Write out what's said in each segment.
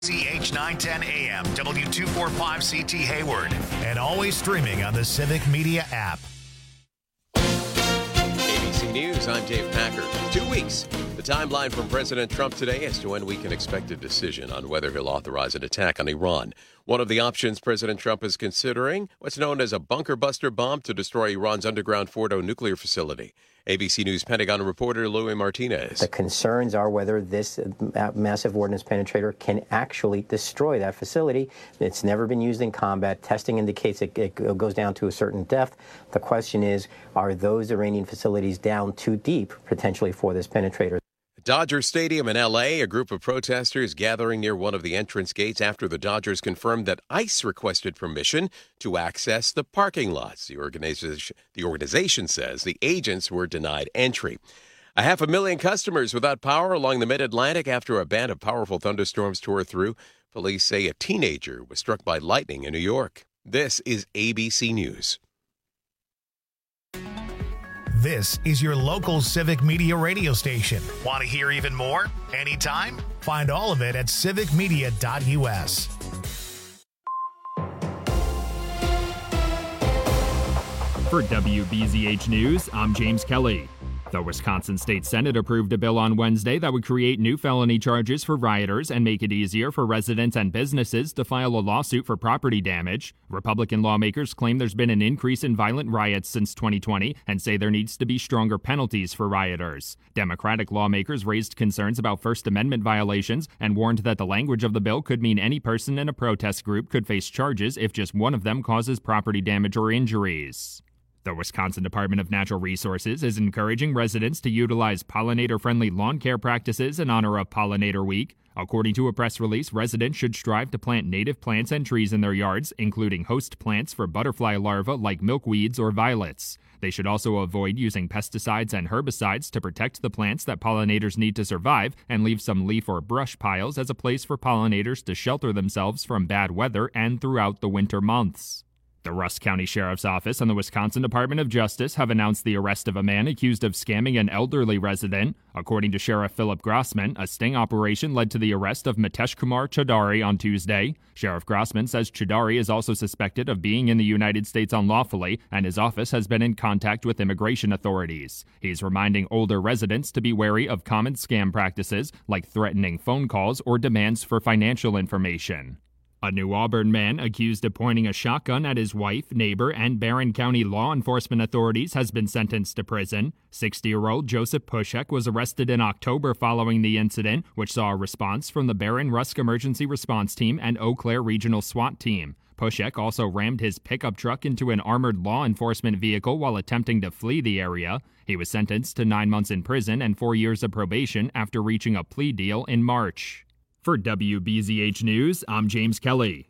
CH 910 AM, W245CT Hayward, and always streaming on the Civic Media app. ABC News, I'm Dave Packer. 2 weeks. The timeline from President Trump today as to when we can expect a decision on whether he'll authorize an attack on Iran. One of the options President Trump is considering, what's known as a bunker buster bomb to destroy Iran's underground Fordo nuclear facility. ABC News Pentagon reporter Louis Martinez. The concerns are whether this massive ordnance penetrator can actually destroy that facility. It's never been used in combat. Testing indicates it goes down to a certain depth. The question is, are those Iranian facilities down too deep, potentially, for this penetrator? Dodger Stadium in L.A., a group of protesters gathering near one of the entrance gates after the Dodgers confirmed that ICE requested permission to access the parking lots. The organization says the agents were denied entry. 500,000 customers without power along the Mid-Atlantic after a band of powerful thunderstorms tore through. Police say a teenager was struck by lightning in New York. This is ABC News. This is your local Civic Media radio station. Want to hear even more? Anytime? Find all of it at civicmedia.us. For WBZH News, I'm James Kelly. The Wisconsin State Senate approved a bill on Wednesday that would create new felony charges for rioters and make it easier for residents and businesses to file a lawsuit for property damage. Republican lawmakers claim there's been an increase in violent riots since 2020 and say there needs to be stronger penalties for rioters. Democratic lawmakers raised concerns about First Amendment violations and warned that the language of the bill could mean any person in a protest group could face charges if just one of them causes property damage or injuries. The Wisconsin Department of Natural Resources is encouraging residents to utilize pollinator-friendly lawn care practices in honor of Pollinator Week. According to a press release, residents should strive to plant native plants and trees in their yards, including host plants for butterfly larvae like milkweeds or violets. They should also avoid using pesticides and herbicides to protect the plants that pollinators need to survive and leave some leaf or brush piles as a place for pollinators to shelter themselves from bad weather and throughout the winter months. The Rusk County Sheriff's Office and the Wisconsin Department of Justice have announced the arrest of a man accused of scamming an elderly resident. According to Sheriff Philip Grossman, a sting operation led to the arrest of Mitesh Kumar Chaudhary on Tuesday. Sheriff Grossman says Chaudhary is also suspected of being in the United States unlawfully, and his office has been in contact with immigration authorities. He's reminding older residents to be wary of common scam practices like threatening phone calls or demands for financial information. A New Auburn man accused of pointing a shotgun at his wife, neighbor, and Barron County law enforcement authorities has been sentenced to prison. 60-year-old Joseph Pushek was arrested in October following the incident, which saw a response from the Barron Rusk Emergency Response Team and Eau Claire Regional SWAT Team. Pushek also rammed his pickup truck into an armored law enforcement vehicle while attempting to flee the area. He was sentenced to 9 months in prison and 4 years of probation after reaching a plea deal in March. For WBZH News, I'm James Kelly.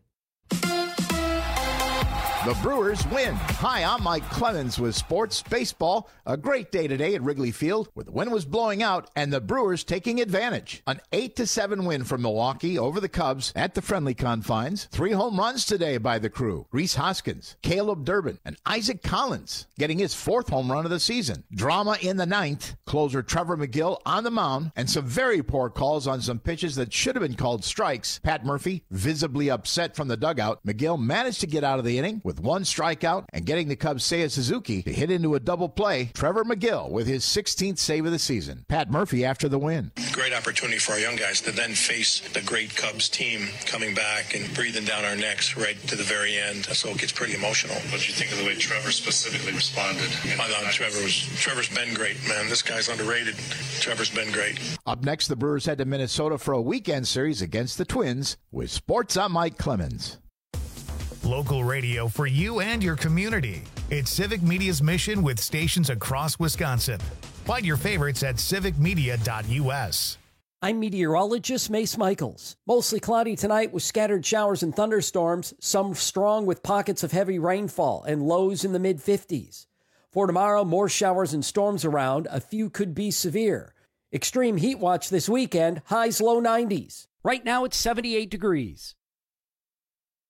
The Brewers win. Hi, I'm Mike Clemens with Sports Baseball. A great day today at Wrigley Field where the wind was blowing out and the Brewers taking advantage. An 8-7 win from Milwaukee over the Cubs at the friendly confines. 3 home runs today by the crew. Rhys Hoskins, Caleb Durbin, and Isaac Collins getting his 4th home run of the season. Drama in the 9th. Closer Trevor McGill on the mound and some very poor calls on some pitches that should have been called strikes. Pat Murphy visibly upset from the dugout. McGill managed to get out of the inning with 1 strikeout and getting the Cubs' Seiya Suzuki to hit into a double play. Trevor McGill with his 16th save of the season. Pat Murphy after the win. Great opportunity for our young guys to then face the great Cubs team coming back and breathing down our necks right to the very end. So it gets pretty emotional. What did you think of the way Trevor specifically responded? I thought Trevor's been great, man. This guy's underrated. Trevor's been great. Up next, the Brewers head to Minnesota for a weekend series against the Twins. With Sports, I'm Mike Clemens. Local radio for you and your community. It's Civic Media's mission with stations across Wisconsin. Find your favorites at civicmedia.us. I'm meteorologist Mace Michaels. Mostly cloudy tonight with scattered showers and thunderstorms, some strong with pockets of heavy rainfall and lows in the mid-50s. For tomorrow, more showers and storms around. A few could be severe. Extreme heat watch this weekend, highs low 90s. Right now it's 78 degrees.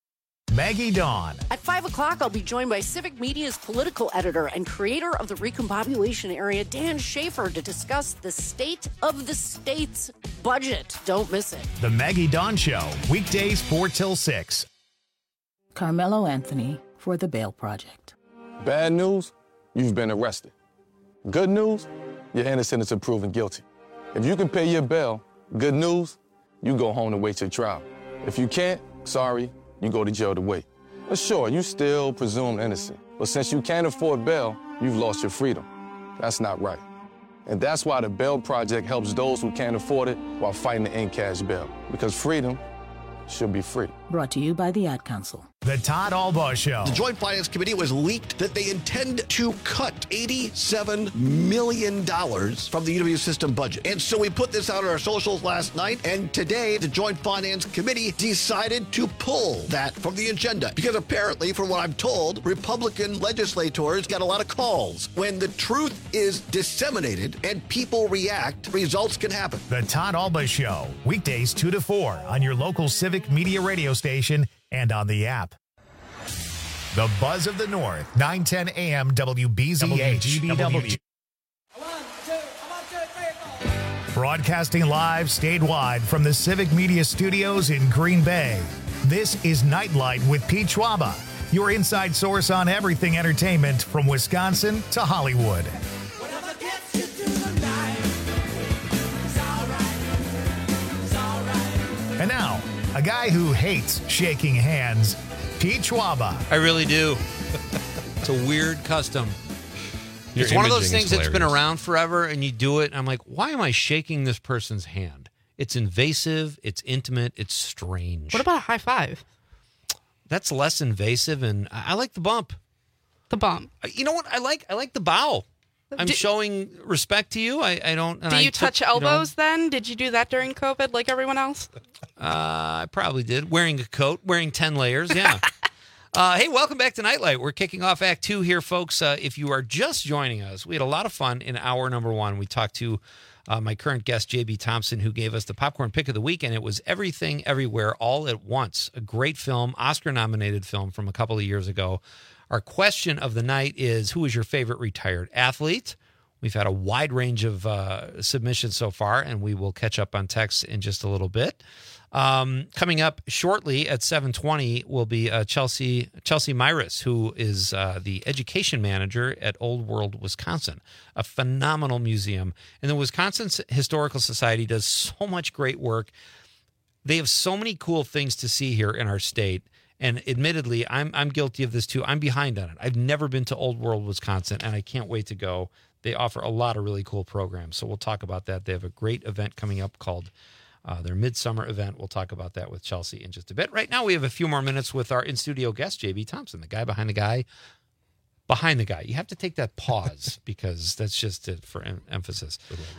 Maggie Dawn. At 5 o'clock, I'll be joined by Civic Media's political editor and creator of the Recombobulation Area, Dan Schaefer, to discuss the state of the state's budget. Don't miss it. The Maggie Dawn Show, weekdays 4 till 6. Carmelo Anthony for the Bail Project. Bad news, you've been arrested. Good news, you're innocent until proven guilty. If you can pay your bail, good news, you go home to wait your trial. If you can't, sorry, you go to jail to wait. But sure, you still presumed innocent. But since you can't afford bail, you've lost your freedom. That's not right. And that's why the Bail Project helps those who can't afford it while fighting to end cash bail. Because freedom should be free. Brought to you by the Ad Council. The Todd Albaugh Show. The Joint Finance Committee was leaked that they intend to cut $87 million from the UW system budget. And so we put this out on our socials last night, and today the Joint Finance Committee decided to pull that from the agenda. Because apparently, from what I'm told, Republican legislators got a lot of calls. When the truth is disseminated and people react, results can happen. The Todd Albaugh Show, weekdays 2 to 4 on your local Civic Media radio station and on the app. The Buzz of the North, 910 AM WBZH. Broadcasting live statewide from the Civic Media Studios in Green Bay. This is Nightlight with Pete Schwaba, your inside source on everything entertainment from Wisconsin to Hollywood. And now, a guy who hates shaking hands, Pete Schwaba. I really do. It's a weird custom. Your it's one of those imaging things is that's been around forever, and you do it, and I'm like, why am I shaking this person's hand? It's invasive, it's intimate, it's strange. What about a high five? That's less invasive, and I like the bump. The bump. You know what? I like the bow. I'm showing respect to you. I don't. Do you touch elbows then? Did you do that during COVID like everyone else? I probably did. Wearing a coat, wearing 10 layers, yeah. Hey, welcome back to Nightlight. We're kicking off Act 2 here, folks. If you are just joining us, we had a lot of fun in hour number 1. We talked to my current guest, J.B. Thompson, who gave us the popcorn pick of the week, and it was Everything Everywhere All at Once, a great film, Oscar-nominated film from a couple of years ago. Our question of the night is, who is your favorite retired athlete? We've had a wide range of submissions so far, and we will catch up on text in just a little bit. Coming up shortly at 7:20 will be Chelsea Myris, who is the education manager at Old World, Wisconsin, a phenomenal museum. And the Wisconsin Historical Society does so much great work. They have so many cool things to see here in our state. And admittedly, I'm guilty of this too. I'm behind on it. I've never been to Old World, Wisconsin, and I can't wait to go. They offer a lot of really cool programs, so we'll talk about that. They have a great event coming up called their Midsummer event. We'll talk about that with Chelsea in just a bit. Right now, we have a few more minutes with our in-studio guest, J.B. Thompson, the guy behind the guy. Behind the guy. You have to take that pause because that's just it for emphasis.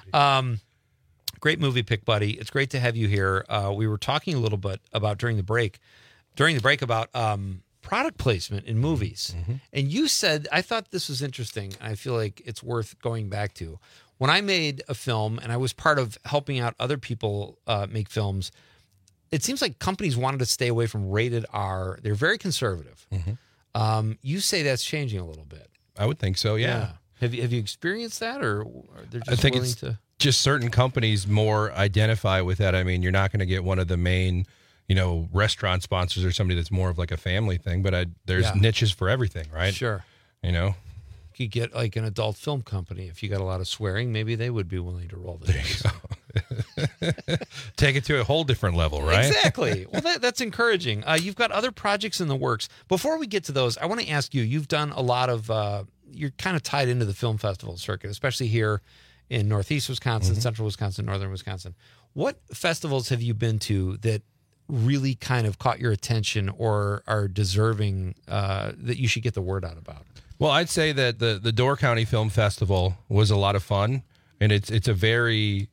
Great movie pick, buddy. It's great to have you here. We were talking a little bit about during the break about product placement in movies. Mm-hmm. And you said, I thought this was interesting. I feel like it's worth going back to. When I made a film and I was part of helping out other people make films, it seems like companies wanted to stay away from rated R. They're very conservative. Mm-hmm. You say that's changing a little bit. I would think so, yeah. Have you experienced that, or they're just I think willing it's to... just certain companies more identify with that. I mean, you're not going to get one of the main, restaurant sponsors or somebody that's more of like a family thing, but there's niches for everything, right? Sure. You could get like an adult film company. If you got a lot of swearing, maybe they would be willing to roll the dice. Take it to a whole different level, right? Exactly. Well, that's encouraging. You've got other projects in the works. Before we get to those, I want to ask you, you've done a lot of, you're kind of tied into the film festival circuit, especially here in Northeast Wisconsin, Central Wisconsin, Northern Wisconsin. What festivals have you been to that really kind of caught your attention or are deserving that you should get the word out about? Well, I'd say that the Door County Film Festival was a lot of fun, and it's a very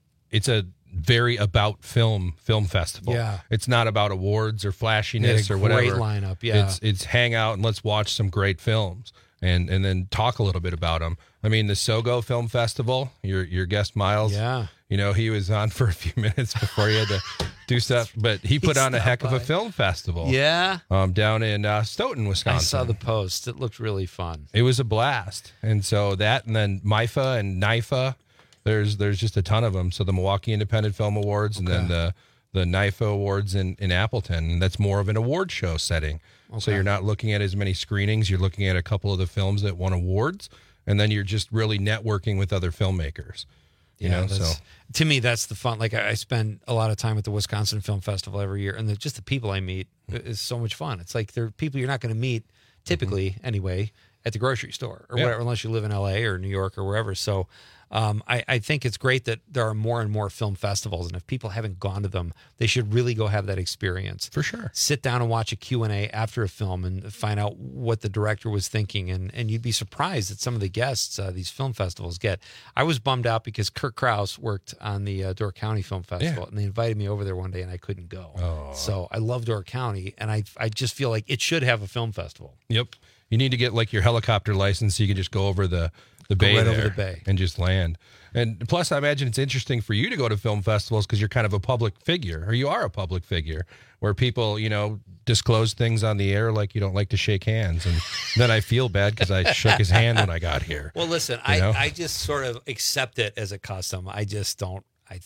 about film festival. Yeah, it's not about awards or flashiness or whatever. Great lineup. Yeah, it's hang out and let's watch some great films. and then talk a little bit about them. I mean, the Sogo Film Festival, your guest Miles, he was on for a few minutes before he had to do stuff, but he put on a heck of a film festival. Yeah. Down in Stoughton, Wisconsin. I saw the post. It looked really fun. It was a blast. And so that, and then MIFA and NIFA, there's just a ton of them. So the Milwaukee Independent Film Awards, and then the NIFA Awards in Appleton, and that's more of an award show setting. Okay. So you're not looking at as many screenings. You're looking at a couple of the films that won awards, and then you're just really networking with other filmmakers. So to me, that's the fun. Like I spend a lot of time at the Wisconsin Film Festival every year, and just the people I meet is so much fun. It's like they're people you're not going to meet typically anyway at the grocery store or whatever, unless you live in LA or New York or wherever. So I think it's great that there are more and more film festivals, and if people haven't gone to them, they should really go have that experience. For sure. Sit down and watch a Q&A after a film and find out what the director was thinking, and you'd be surprised at some of the guests these film festivals get. I was bummed out because Kirk Krause worked on the Door County Film Festival, and they invited me over there one day, and I couldn't go. Oh. So I love Door County, and I just feel like it should have a film festival. Yep. You need to get like your helicopter license so you can just go over the bay right there over the bay and just land. And plus, I imagine it's interesting for you to go to film festivals because you're kind of a public figure, or you are a public figure, where people, disclose things on the air like you don't like to shake hands. And then I feel bad because I shook his hand when I got here. Well, listen, I just sort of accept it as a custom. I just don't.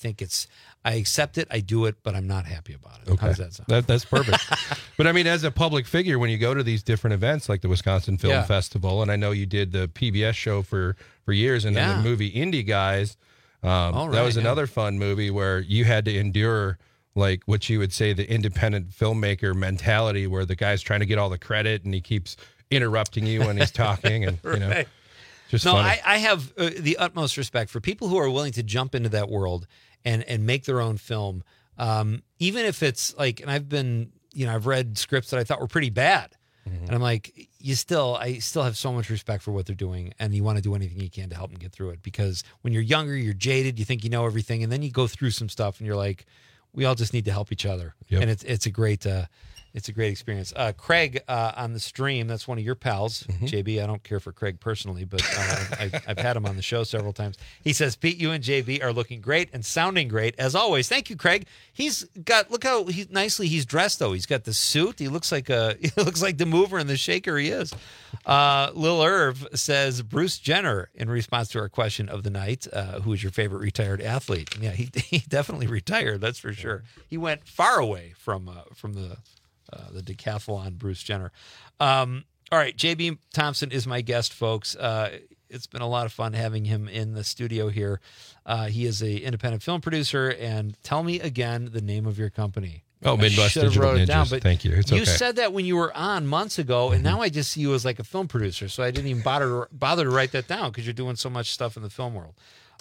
I accept it, I do it, but I'm not happy about it. Okay. How does that sound? That's perfect. But I mean, as a public figure, when you go to these different events like the Wisconsin Film Festival, and I know you did the PBS show for years, and then the movie Indie Guys, that was another fun movie where you had to endure like what you would say the independent filmmaker mentality, where the guy's trying to get all the credit and he keeps interrupting you when he's talking, and right. Just no, funny. I have the utmost respect for people who are willing to jump into that world and make their own film, even if it's like, and I've read scripts that I thought were pretty bad, and I'm like, I still have so much respect for what they're doing, and you want to do anything you can to help them get through it, because when you're younger, you're jaded, you think you know everything, and then you go through some stuff, and you're like, we all just need to help each other, and it's a great experience. Craig on the stream, that's one of your pals, JB. I don't care for Craig personally, but I've had him on the show several times. He says, Pete, you and JB are looking great and sounding great, as always. Thank you, Craig. Look how nicely he's dressed, though. He's got the suit. He looks like the mover and the shaker he is. Lil Irv says, Bruce Jenner, in response to our question of the night, who is your favorite retired athlete? Yeah, he definitely retired, that's for sure. He went far away from the decathlon, Bruce Jenner. All right, JB Thompson is my guest, folks. It's been a lot of fun having him in the studio here. He is an independent film producer. And tell me again the name of your company. Oh, Midwest Digital Ninjas. Down, thank you. It's you okay. said that when you were on months ago, and now I just see you as like a film producer. So I didn't even bother to write that down because you're doing so much stuff in the film world.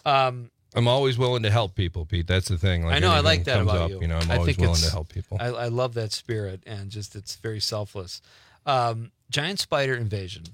I'm always willing to help people, Pete. That's the thing. Like, I know. I like that about you. I'm always willing to help people. I love that spirit, and just it's very selfless. Giant Spider Invasion,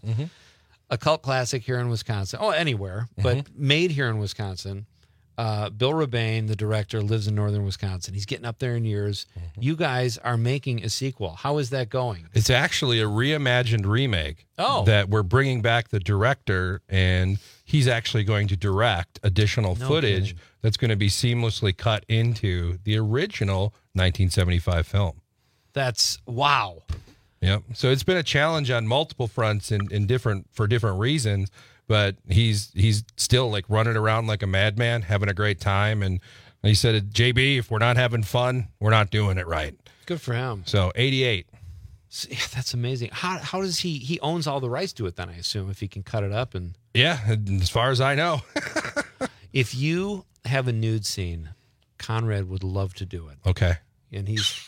a cult classic here in Wisconsin. Oh, anywhere, but made here in Wisconsin. Bill Rebane, the director, lives in northern Wisconsin. He's getting up there in years. You guys are making a sequel. How is that going? It's actually a reimagined remake. Oh. That we're bringing back the director, and he's actually going to direct additional footage that's going to be seamlessly cut into the original 1975 film. That's wow. Yep. So it's been a challenge on multiple fronts for different reasons. But he's still like running around like a madman, having a great time. And he said, JB, if we're not having fun, we're not doing it right. Good for him. So 88. Yeah, that's amazing. How does he owns all the rights to it then, I assume, if he can cut it up? And yeah, as far as I know. If you have a nude scene, Conrad would love to do it. Okay. And he's...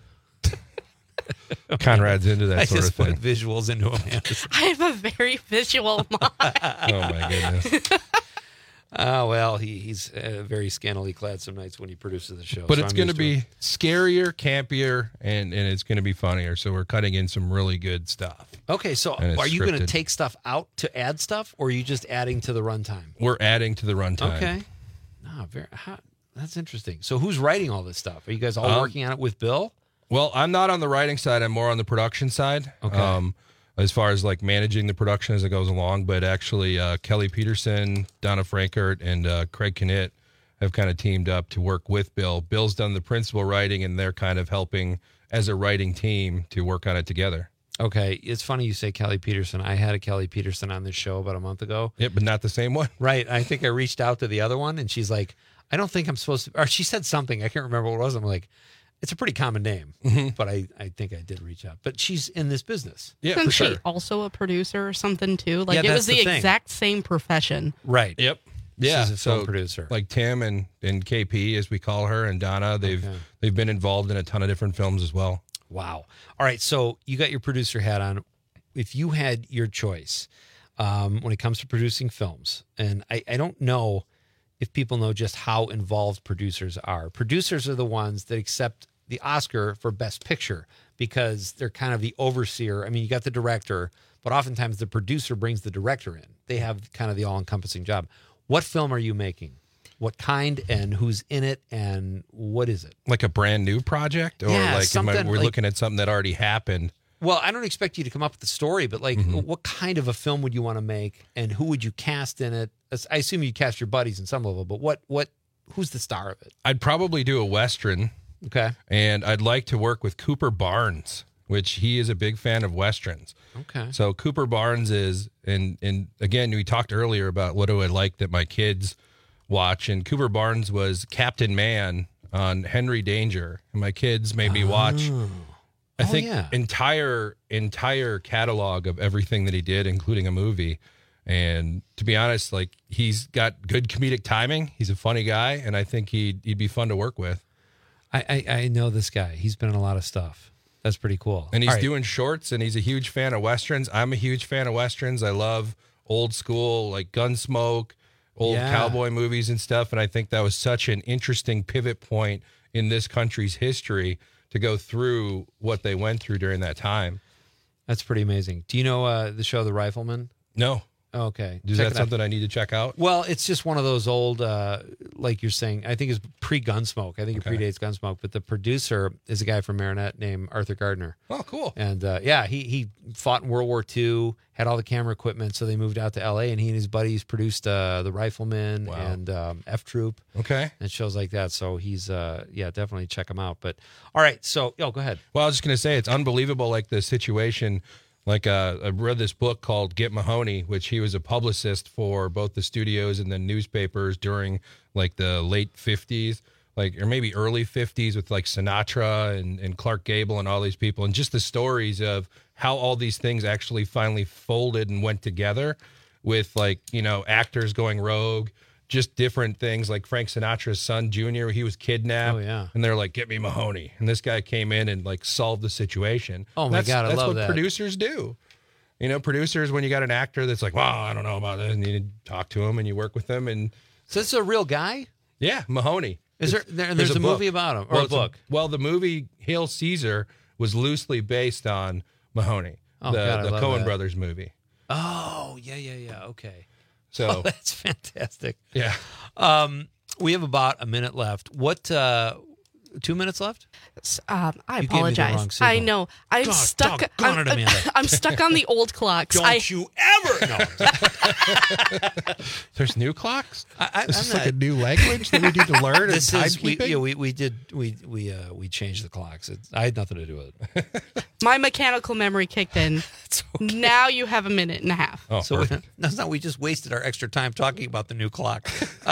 Conrad's into that sort of thing. I just put visuals into him. I have a very visual mind. Oh, my goodness. Oh, well, he's very scantily clad some nights when he produces the show. But so it's going to be scarier, campier, and it's going to be funnier. So we're cutting in some really good stuff. Okay, so are you going to take stuff out to add stuff, or are you just adding to the runtime? We're adding to the runtime. Okay. No, that's interesting. So who's writing all this stuff? Are you guys all working on it with Bill? Well, I'm not on the writing side. I'm more on the production side. Okay. as far as like managing the production as it goes along. But actually, Kelly Peterson, Donna Frankert, and Craig Knitt have kind of teamed up to work with Bill. Bill's done the principal writing, and they're kind of helping as a writing team to work on it together. Okay, it's funny you say Kelly Peterson. I had a Kelly Peterson on this show about a month ago. Yeah, but not the same one. Right. I think I reached out to the other one, and she's like, I don't think I'm supposed to, or she said something. I can't remember what it was. I'm like, it's a pretty common name, but I think I did reach out. But she's in this business. Yeah, Isn't she also a producer or something too? Like Yeah, it was that's the the thing. exact same profession. Right. Yep. Yeah, She's a film producer. Like Tim and KP, as we call her, and Donna, they've been involved in a ton of different films as well. Wow. All right, so you got your producer hat on. If you had your choice when it comes to producing films, and I don't know if people know just how involved producers are. Producers are the ones that accept the Oscar for Best Picture because they're kind of the overseer. I mean, you got the director, but oftentimes the producer brings the director in. They have kind of the all-encompassing job. What film are you making? What kind and who's in it and what is it? Like a brand new project? Or we're looking at something that already happened? Well, I don't expect you to come up with the story, but like what kind of a film would you want to make and who would you cast in it? I assume you cast your buddies in some level, but who's the star of it? I'd probably do a Western. Okay. And I'd like to work with Cooper Barnes, which he is a big fan of Westerns. Okay. So Cooper Barnes is, and again, we talked earlier about what do I like that my kids watch, and Cooper Barnes was Captain Man on Henry Danger, and my kids made me watch, I think, entire catalog of everything that he did, including a movie. And to be honest, like he's got good comedic timing. He's a funny guy, and I think he'd be fun to work with. I know this guy. He's been in a lot of stuff. That's pretty cool. And he's doing shorts, and he's a huge fan of Westerns. I'm a huge fan of Westerns. I love old school, like Gunsmoke, old cowboy movies and stuff. And I think that was such an interesting pivot point in this country's history to go through what they went through during that time. That's pretty amazing. Do you know the show The Rifleman? No. Okay. Is that something I need to check out? Well, it's just one of those old, like you're saying, I think it's pre-Gunsmoke. I think it predates Gunsmoke, but the producer is a guy from Marinette named Arthur Gardner. Oh, cool. And he fought in World War II, had all the camera equipment, so they moved out to L.A., and he and his buddies produced The Rifleman and F Troop. Okay. And shows like that. So he's, definitely check him out. But, all right, so, go ahead. Well, I was just going to say, it's unbelievable, like the situation. Like I read this book called Get Mahoney, which he was a publicist for both the studios and the newspapers during like the late 50s, or maybe early 50s with like Sinatra and Clark Gable and all these people. And just the stories of how all these things actually finally folded and went together with actors going rogue, just different things like Frank Sinatra's son, Junior, he was kidnapped. Oh, yeah. And they're like, get me Mahoney. And this guy came in and solved the situation. Oh, my God, I love that. That's what producers do. Producers, when you got an actor that's like, well, I don't know about this, and you talk to him and you work with them. And so this is a real guy? Yeah, Mahoney. There's a movie about him, or a book? The movie Hail Caesar was loosely based on Mahoney, the Coen Brothers movie. Oh, yeah. Okay. So that's fantastic. Yeah. We have about a minute left. What, 2 minutes left? I apologize. I know. I'm stuck. I'm stuck on the old clocks. Don't you ever know. There's new clocks? This is like a new language that we need to learn. This is we changed the clocks. I had nothing to do with it. My mechanical memory kicked in. Okay. Now you have a minute and a half. Oh, so that's not. We just wasted our extra time talking about the new clock.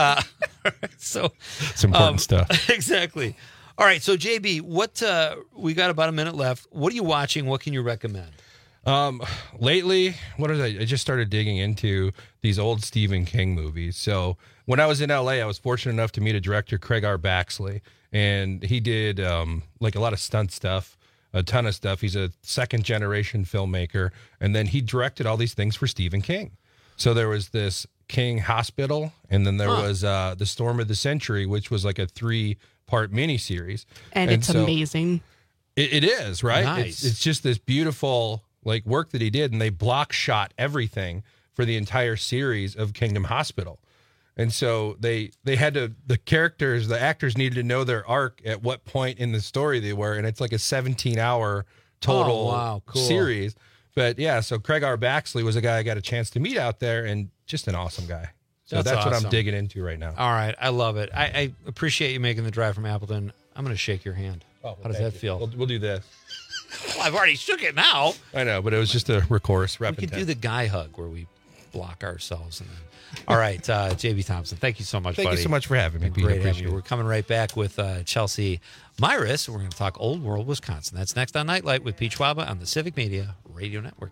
So it's important stuff. Exactly. All right, so JB, what we got about a minute left. What are you watching? What can you recommend? Lately, I just started digging into these old Stephen King movies. So when I was in LA, I was fortunate enough to meet a director, Craig R. Baxley, and he did a lot of stunt stuff, a ton of stuff. He's a second generation filmmaker, and then he directed all these things for Stephen King. So there was this King Hospital, and then there was The Storm of the Century, which was like a 3-part miniseries. And it's amazing. It is, right? Nice. It's just this beautiful work that he did, and they block shot everything for the entire series of Kingdom Hospital. And so they had to, the actors needed to know their arc at what point in the story they were, and it's like a 17-hour total cool. series. But yeah, so Craig R. Baxley was a guy I got a chance to meet out there, and just an awesome guy. So that's what I'm digging into right now. All right. I love it. I appreciate you making the drive from Appleton. I'm going to shake your hand. Oh, well, how does that feel? We'll do this. Well, I've already shook it now. I know, but it was just a chorus. We could do the guy hug where we block ourselves. And then... All right, J.B. Thompson, thank you so much, Thank buddy. you so much for having me, Pete. Great having you. We're coming right back with Chelsea Myris. We're going to talk Old World, Wisconsin. That's next on Nightlight with Pete Schwaba on the Civic Media Radio Network.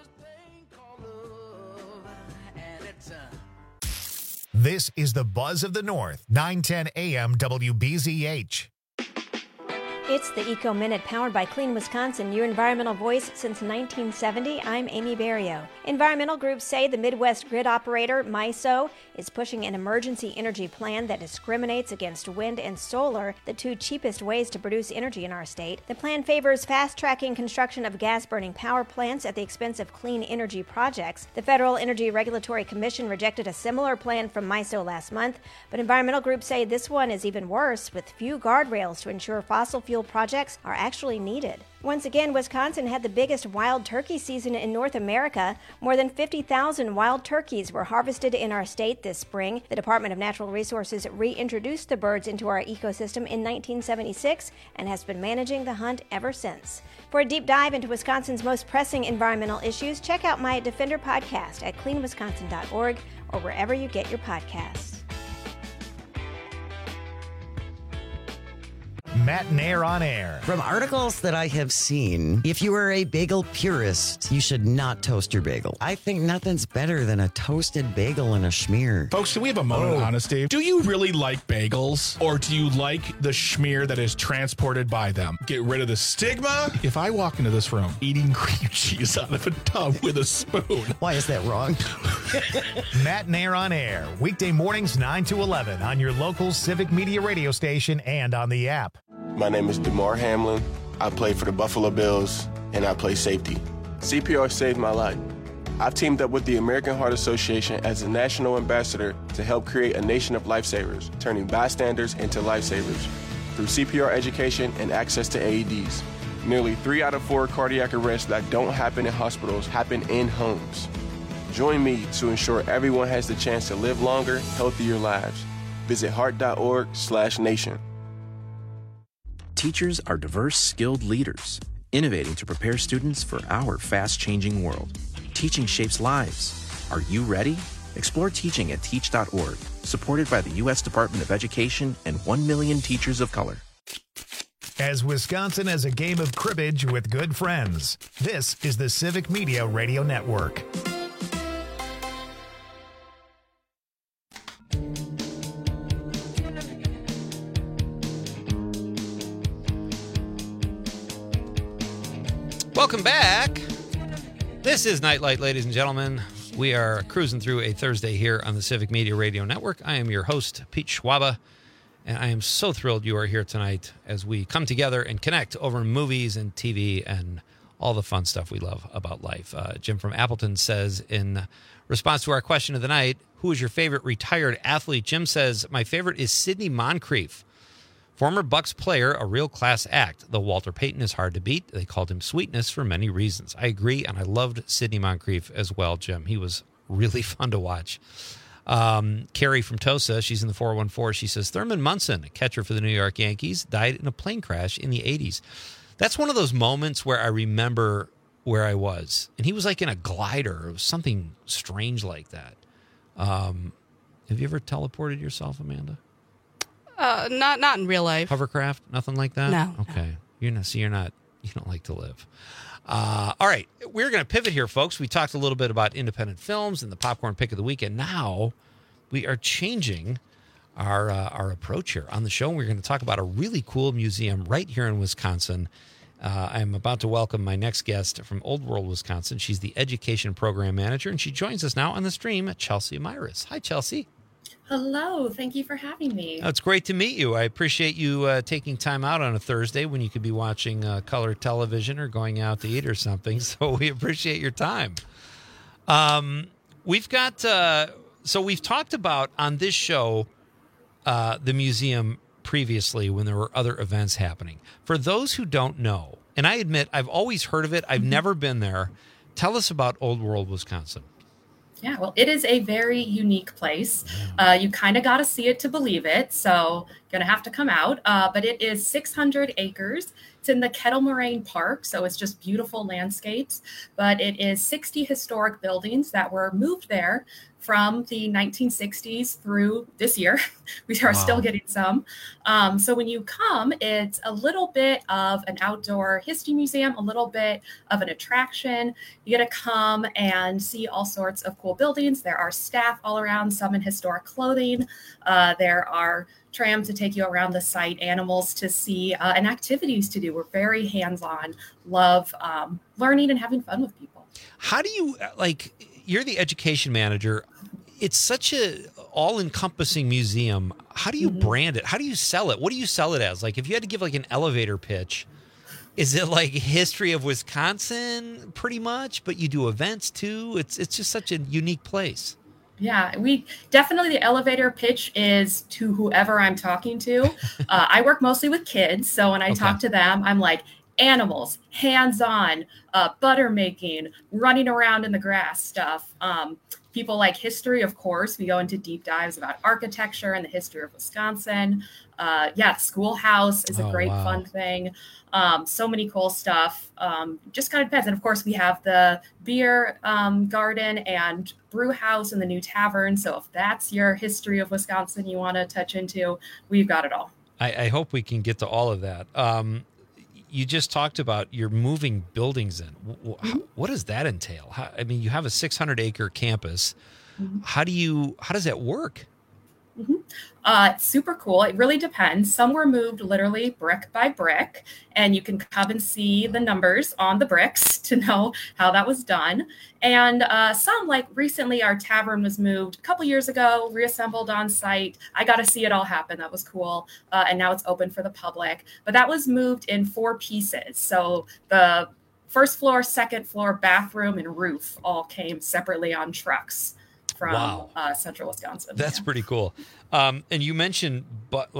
This is the Buzz of the North, 910 AM WBZH. It's the Eco Minute powered by Clean Wisconsin, your environmental voice since 1970. I'm Amy Barrio. Environmental groups say the Midwest grid operator, MISO, is pushing an emergency energy plan that discriminates against wind and solar, the two cheapest ways to produce energy in our state. The plan favors fast-tracking construction of gas-burning power plants at the expense of clean energy projects. The Federal Energy Regulatory Commission rejected a similar plan from MISO last month, but environmental groups say this one is even worse, with few guardrails to ensure fossil fuel projects are actually needed. Once again, Wisconsin had the biggest wild turkey season in North America. More than 50,000 wild turkeys were harvested in our state this spring. The Department of Natural Resources reintroduced the birds into our ecosystem in 1976 and has been managing the hunt ever since. For a deep dive into Wisconsin's most pressing environmental issues, check out my Defender podcast at cleanwisconsin.org or wherever you get your podcasts. Matt and Air on Air. From articles that I have seen, if you are a bagel purist, you should not toast your bagel. I think nothing's better than a toasted bagel and a schmear. Folks, do we have a moment of honesty? Do you really like bagels, or do you like the schmear that is transported by them? Get rid of the stigma. If I walk into this room eating cream cheese out of a tub with a spoon. Why is that wrong? Matt and Air on Air, weekday mornings 9 to 11 on your local Civic Media radio station and on the app. My name is DeMar Hamlin. I play for the Buffalo Bills, and I play safety. CPR saved my life. I've teamed up with the American Heart Association as a national ambassador to help create a nation of lifesavers, turning bystanders into lifesavers through CPR education and access to AEDs. Nearly 3 out of 4 cardiac arrests that don't happen in hospitals happen in homes. Join me to ensure everyone has the chance to live longer, healthier lives. Visit heart.org/nation. Teachers are diverse, skilled leaders, innovating to prepare students for our fast-changing world. Teaching shapes lives. Are you ready? Explore teaching at teach.org, supported by the U.S. Department of Education and 1 million teachers of color. As Wisconsin has a game of cribbage with good friends, this is the Civic Media Radio Network. Welcome back. This is Nightlight, ladies and gentlemen. We are cruising through a Thursday here on the Civic Media Radio Network. I am your host, Pete Schwaba, and I am so thrilled you are here tonight as we come together and connect over movies and TV and all the fun stuff we love about life. Jim from Appleton says, in response to our question of the night, who is your favorite retired athlete? Jim says, my favorite is Sidney Moncrief. Former Bucks player, a real class act. Though Walter Payton is hard to beat, they called him Sweetness for many reasons. I agree, and I loved Sidney Moncrief as well, Jim. He was really fun to watch. Carrie from Tosa, she's in the 414. She says, Thurman Munson, a catcher for the New York Yankees, died in a plane crash in the 80s. That's one of those moments where I remember where I was. And he was like in a glider. It was something strange like that. Have you ever teleported yourself, Amanda? Not in real life. Hovercraft, nothing like that? No. Okay. You don't like to live. All right. We're going to pivot here, folks. We talked a little bit about independent films and the popcorn pick of the week, and now we are changing our approach here on the show. We're going to talk about a really cool museum right here in Wisconsin. I'm about to welcome my next guest from Old World, Wisconsin. She's the Education Program Manager, and she joins us now on the stream, Chelsea Myris. Hi, Chelsea. Hello. Thank you for having me. It's great to meet you. I appreciate you taking time out on a Thursday when you could be watching color television or going out to eat or something. So we appreciate your time. We've talked about on this show the museum previously when there were other events happening. For those who don't know, and I admit I've always heard of it, I've never been there. Tell us about Old World, Wisconsin. Yeah, well, it is a very unique place. You kind of got to see it to believe it. So going to have to come out. But it is 600 acres. It's in the Kettle Moraine Park. So it's just beautiful landscapes. But it is 60 historic buildings that were moved there from the 1960s through this year. We are still getting some. So when you come, it's a little bit of an outdoor history museum, a little bit of an attraction. You get to come and see all sorts of cool buildings. There are staff all around, some in historic clothing. There are trams to take you around the site, animals to see, and activities to do. We're very hands-on, love learning and having fun with people. How do you, you're the education manager. It's such a all-encompassing museum. How do you brand it? How do you sell it? What do you sell it as? Like, if you had to give an elevator pitch, is it like history of Wisconsin pretty much, but you do events too? It's just such a unique place. Yeah, we definitely, the elevator pitch is to whoever I'm talking to. I work mostly with kids. So when I talk to them, I'm like, animals, hands-on, butter making, running around in the grass stuff. People like history, of course. We go into deep dives about architecture and the history of Wisconsin. The schoolhouse is a great fun thing. So many cool stuff. Just kind of depends. And of course, we have the beer garden and brew house and the new tavern. So if that's your history of Wisconsin you want to touch into, we've got it all. I hope we can get to all of that. You just talked about you're moving buildings in. What does that entail? You have a 600-acre campus. How does that work? It's super cool. It really depends. Some were moved literally brick by brick, and you can come and see the numbers on the bricks to know how that was done. And some, like recently, our tavern was moved a couple years ago, reassembled on site. I got to see it all happen. That was cool. And now it's open for the public. But that was moved in 4 pieces. So the first floor, second floor, bathroom, and roof all came separately on trucks from central Wisconsin. That's pretty cool. And you mentioned, but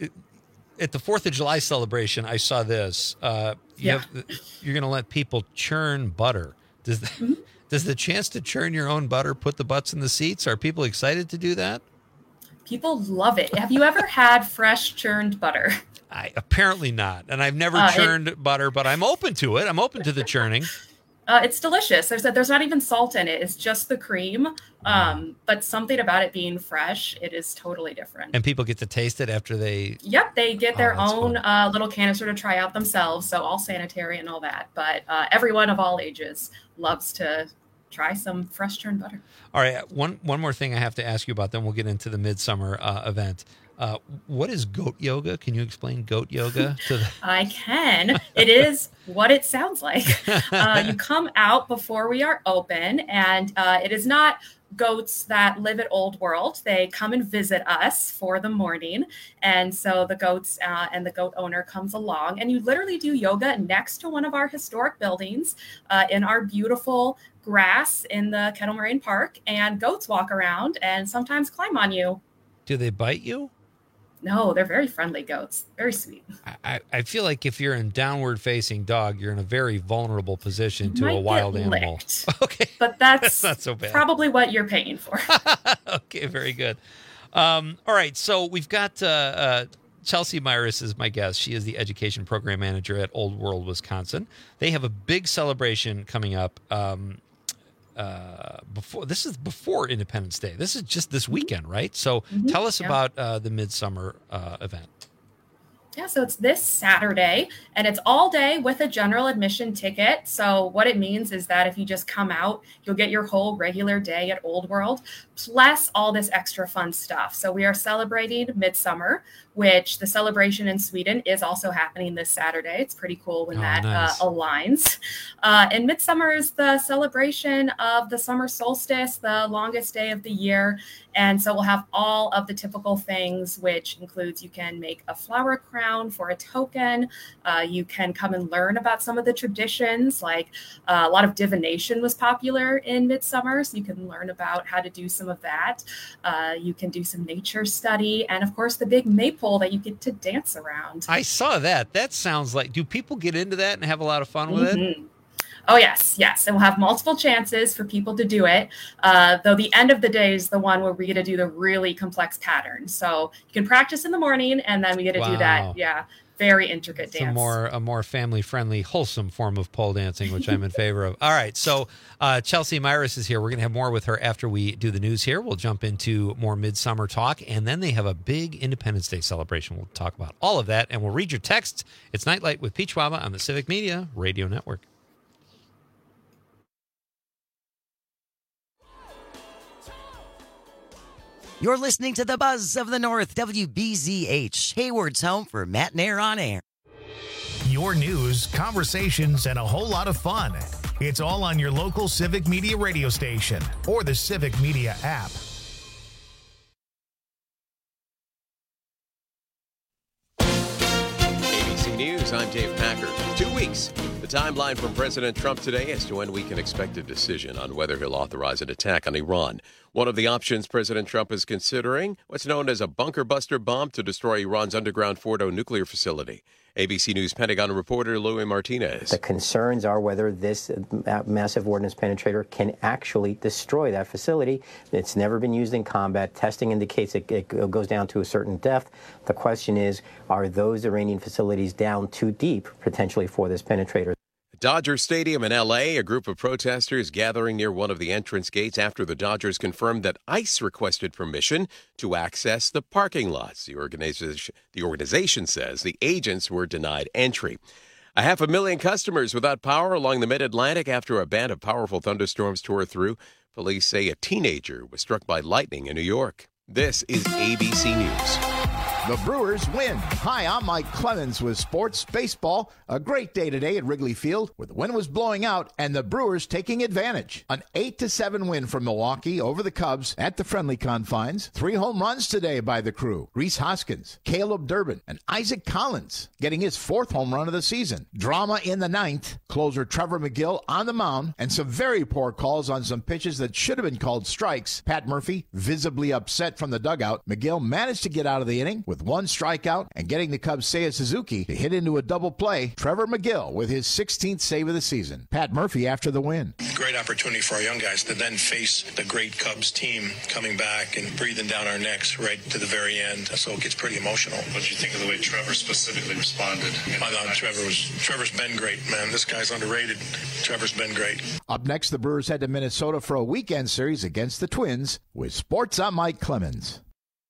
at the 4th of July celebration, I saw this. You're going to let people churn butter. Does the chance to churn your own butter put the butts in the seats? Are people excited to do that? People love it. Have you ever had fresh churned butter? Apparently not. And I've never churned butter, but I'm open to it. I'm open to the churning. It's delicious. There's not even salt in it. It's just the cream. But something about it being fresh, it is totally different. And people get to taste it after they... Yep, they get their own little canister to try out themselves. So all sanitary and all that. But everyone of all ages loves to try some fresh churned butter. All right, one more thing I have to ask you about, then we'll get into the Midsummer event. What is goat yoga? Can you explain goat yoga to the... I can. It is what it sounds like. You come out before we are open, and it is not goats that live at Old World. They come and visit us for the morning. And so the goats and the goat owner comes along, and you literally do yoga next to one of our historic buildings in our beautiful grass in the Kettle Moraine Park, and goats walk around and sometimes climb on you. Do they bite you? No, they're very friendly goats. Very sweet. I feel like if you're in downward facing dog, you're in a very vulnerable position to a wild animal. Okay. But that's not so bad. Probably what you're paying for. Okay, very good. All right, so we've got Chelsea Myris is my guest. She is the education program manager at Old World, Wisconsin. They have a big celebration coming up. Before Independence Day. This is just this weekend, right? So tell us about the Midsummer event. Yeah, so it's this Saturday, and it's all day with a general admission ticket. So what it means is that if you just come out, you'll get your whole regular day at Old World, plus all this extra fun stuff. So we are celebrating Midsummer, which the celebration in Sweden is also happening this Saturday. It's pretty cool when that aligns. And Midsummer is the celebration of the summer solstice, the longest day of the year. And so we'll have all of the typical things, which includes you can make a flower crown for a token. You can come and learn about some of the traditions, like a lot of divination was popular in Midsummer. So you can learn about how to do some of that. You can do some nature study. And of course, the big maypole that you get to dance around. I saw that. That sounds like, do people get into that and have a lot of fun with it? Oh, yes. And we'll have multiple chances for people to do it, though the end of the day is the one where we get to do the really complex patterns. So you can practice in the morning, and then we get to do that. Yeah. Very intricate dance. A more family-friendly, wholesome form of pole dancing, which I'm in favor of. All right, so Chelsea Myris is here. We're going to have more with her after we do the news here. We'll jump into more midsummer talk, and then they have a big Independence Day celebration. We'll talk about all of that, and we'll read your texts. It's Nightlight with Pete Schwaba on the Civic Media Radio Network. You're listening to the Buzz of the North, WBZH, Hayward's home for Matt and Air on Air. Your news, conversations, and a whole lot of fun. It's all on your local Civic Media radio station or the Civic Media app. ABC News, I'm Dave Packer. 2 weeks. The timeline from President Trump today as to when we can expect a decision on whether he'll authorize an attack on Iran. One of the options President Trump is considering, what's known as a bunker buster bomb to destroy Iran's underground Fordo nuclear facility. ABC News Pentagon reporter Louis Martinez. The concerns are whether this massive ordnance penetrator can actually destroy that facility. It's never been used in combat. Testing indicates it goes down to a certain depth. The question is, are those Iranian facilities down too deep, potentially, for this penetrator? Dodger Stadium in L.A., a group of protesters gathering near one of the entrance gates after the Dodgers confirmed that ICE requested permission to access the parking lots. The organization says the agents were denied entry. 500,000 customers without power along the Mid-Atlantic after a band of powerful thunderstorms tore through. Police say a teenager was struck by lightning in New York. This is ABC News. The Brewers win. Hi, I'm Mike Clemens with Sports Baseball. A great day today at Wrigley Field where the wind was blowing out and the Brewers taking advantage. An 8-7 win from Milwaukee over the Cubs at the friendly confines. 3 home runs today by the crew. Rhys Hoskins, Caleb Durbin, and Isaac Collins getting his 4th home run of the season. Drama in the 9th. Closer Trevor McGill on the mound and some very poor calls on some pitches that should have been called strikes. Pat Murphy visibly upset from the dugout. McGill managed to get out of the inning with 1 strikeout and getting the Cubs' Seiya Suzuki to hit into a double play. Trevor McGill with his 16th save of the season. Pat Murphy after the win. Great opportunity for our young guys to then face the great Cubs team coming back and breathing down our necks right to the very end. So it gets pretty emotional. What did you think of the way Trevor specifically responded? I thought Trevor's been great, man. This guy's underrated. Trevor's been great. Up next, the Brewers head to Minnesota for a weekend series against the Twins. With Sports, I'm Mike Clemens.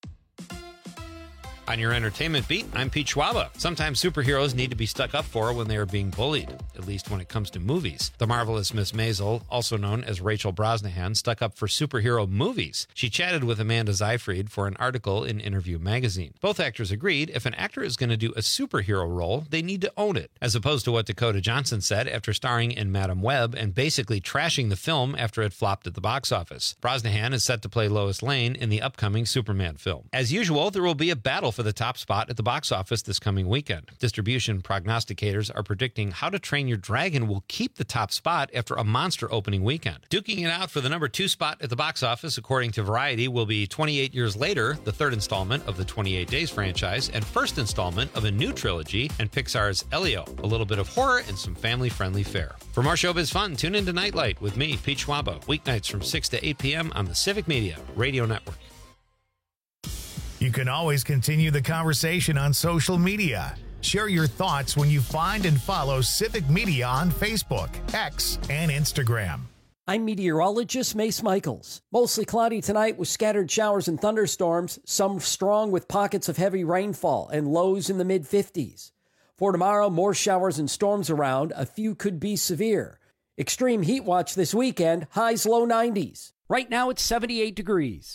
On your entertainment beat, I'm Pete Schwaba. Sometimes superheroes need to be stuck up for when they are being bullied, at least when it comes to movies. The marvelous Miss Maisel, also known as Rachel Brosnahan, stuck up for superhero movies. She chatted with Amanda Seyfried for an article in Interview magazine. Both actors agreed if an actor is going to do a superhero role, they need to own it, as opposed to what Dakota Johnson said after starring in Madam Web and basically trashing the film after it flopped at the box office. Brosnahan is set to play Lois Lane in the upcoming Superman film. As usual, there will be a battle for the top spot at the box office this coming weekend. Distribution prognosticators are predicting How to Train Your Dragon will keep the top spot after a monster opening weekend. Duking it out for the number 2 spot at the box office, according to Variety, will be 28 Years Later, the 3rd installment of the 28 Days franchise, and 1st installment of a new trilogy, and Pixar's Elio, a little bit of horror and some family-friendly fare. For more showbiz fun, tune into Nightlight with me, Pete Schwaba, weeknights from 6 to 8 p.m. on the Civic Media Radio Network. You can always continue the conversation on social media. Share your thoughts when you find and follow Civic Media on Facebook, X, and Instagram. I'm meteorologist Mace Michaels. Mostly cloudy tonight with scattered showers and thunderstorms, some strong with pockets of heavy rainfall and lows in the mid-50s. For tomorrow, more showers and storms around. A few could be severe. Extreme heat watch this weekend, highs low 90s. Right now it's 78 degrees.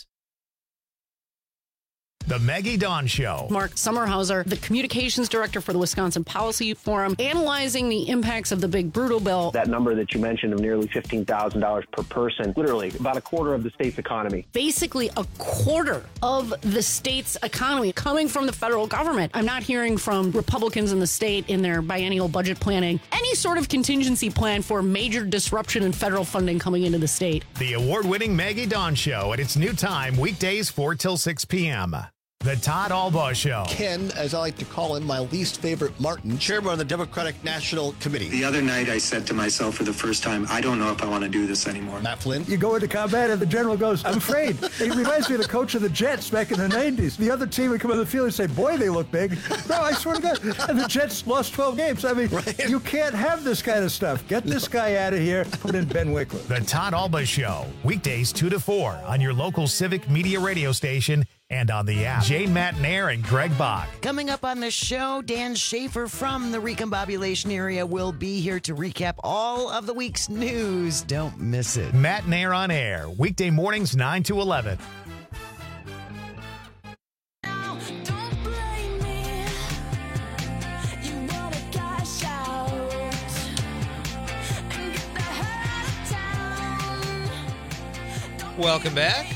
The Maggie Dawn Show. Mark Sommerhauser, the communications director for the Wisconsin Policy Forum, analyzing the impacts of the big brutal bill. That number that you mentioned of nearly $15,000 per person, literally about a quarter of the state's economy. Basically a quarter of the state's economy coming from the federal government. I'm not hearing from Republicans in the state in their biennial budget planning any sort of contingency plan for major disruption in federal funding coming into the state. The award-winning Maggie Dawn Show at its new time, weekdays 4 till 6 p.m. The Todd Albaugh Show. Ken, as I like to call him, my least favorite Martin, chairman of the Democratic National Committee. The other night I said to myself for the first time, I don't know if I want to do this anymore. Matt Flynn. You go into combat and the general goes, I'm afraid. It reminds me of the coach of the Jets back in the 90s. The other team would come on the field and say, boy, they look big. No, I swear to God. And the Jets lost 12 games. I mean, right. You can't have this kind of stuff. Get this guy out of here. Put in Ben Wickler. The Todd Albaugh Show. Weekdays 2 to 4 on your local Civic Media radio station and on the app. Jane Matnair and Greg Bach. Coming up on the show, Dan Schaefer from the recombobulation area will be here to recap all of the week's news. Don't miss it. Matnair on air, weekday mornings 9 to 11. Welcome back.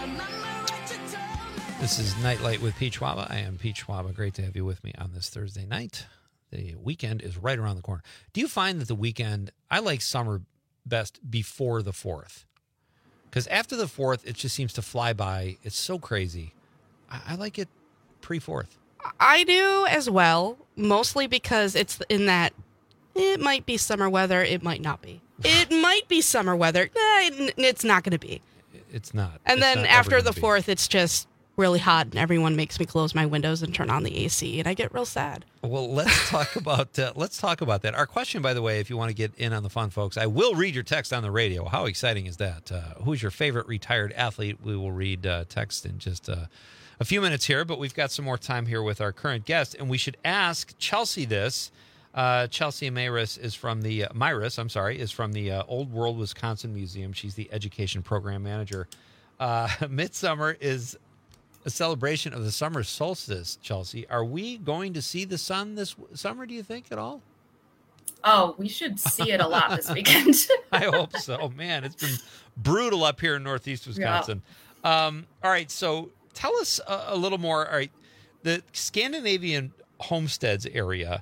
This is Nightlight with Pete Schwaba. I am Pete Schwaba. Great to have you with me on this Thursday night. The weekend is right around the corner. Do you find that the weekend, I like summer best before the 4th? Because after the 4th, it just seems to fly by. It's so crazy. I like it pre-4th. I do as well, mostly because it's in that it might be summer weather, it might not be. It might be summer weather. It's not going to be. It's not. And then after the 4th, it's just really hot and everyone makes me close my windows and turn on the AC and I get real sad. Well, let's talk about that. Our question, by the way, if you want to get in on the fun, folks, I will read your text on the radio. How exciting is that? Who's your favorite retired athlete? We will read text in just a few minutes here, but we've got some more time here with our current guest, and we should ask Chelsea this. Chelsea Myris is from the Old World Wisconsin Museum. She's the education program manager. Midsummer is a celebration of the summer solstice, Chelsea. Are we going to see the sun this summer, do you think, at all? Oh, we should see it a lot this weekend. I hope so. Man, it's been brutal up here in Northeast Wisconsin. Yeah. All right, so tell us a little more. All right, the Scandinavian homesteads area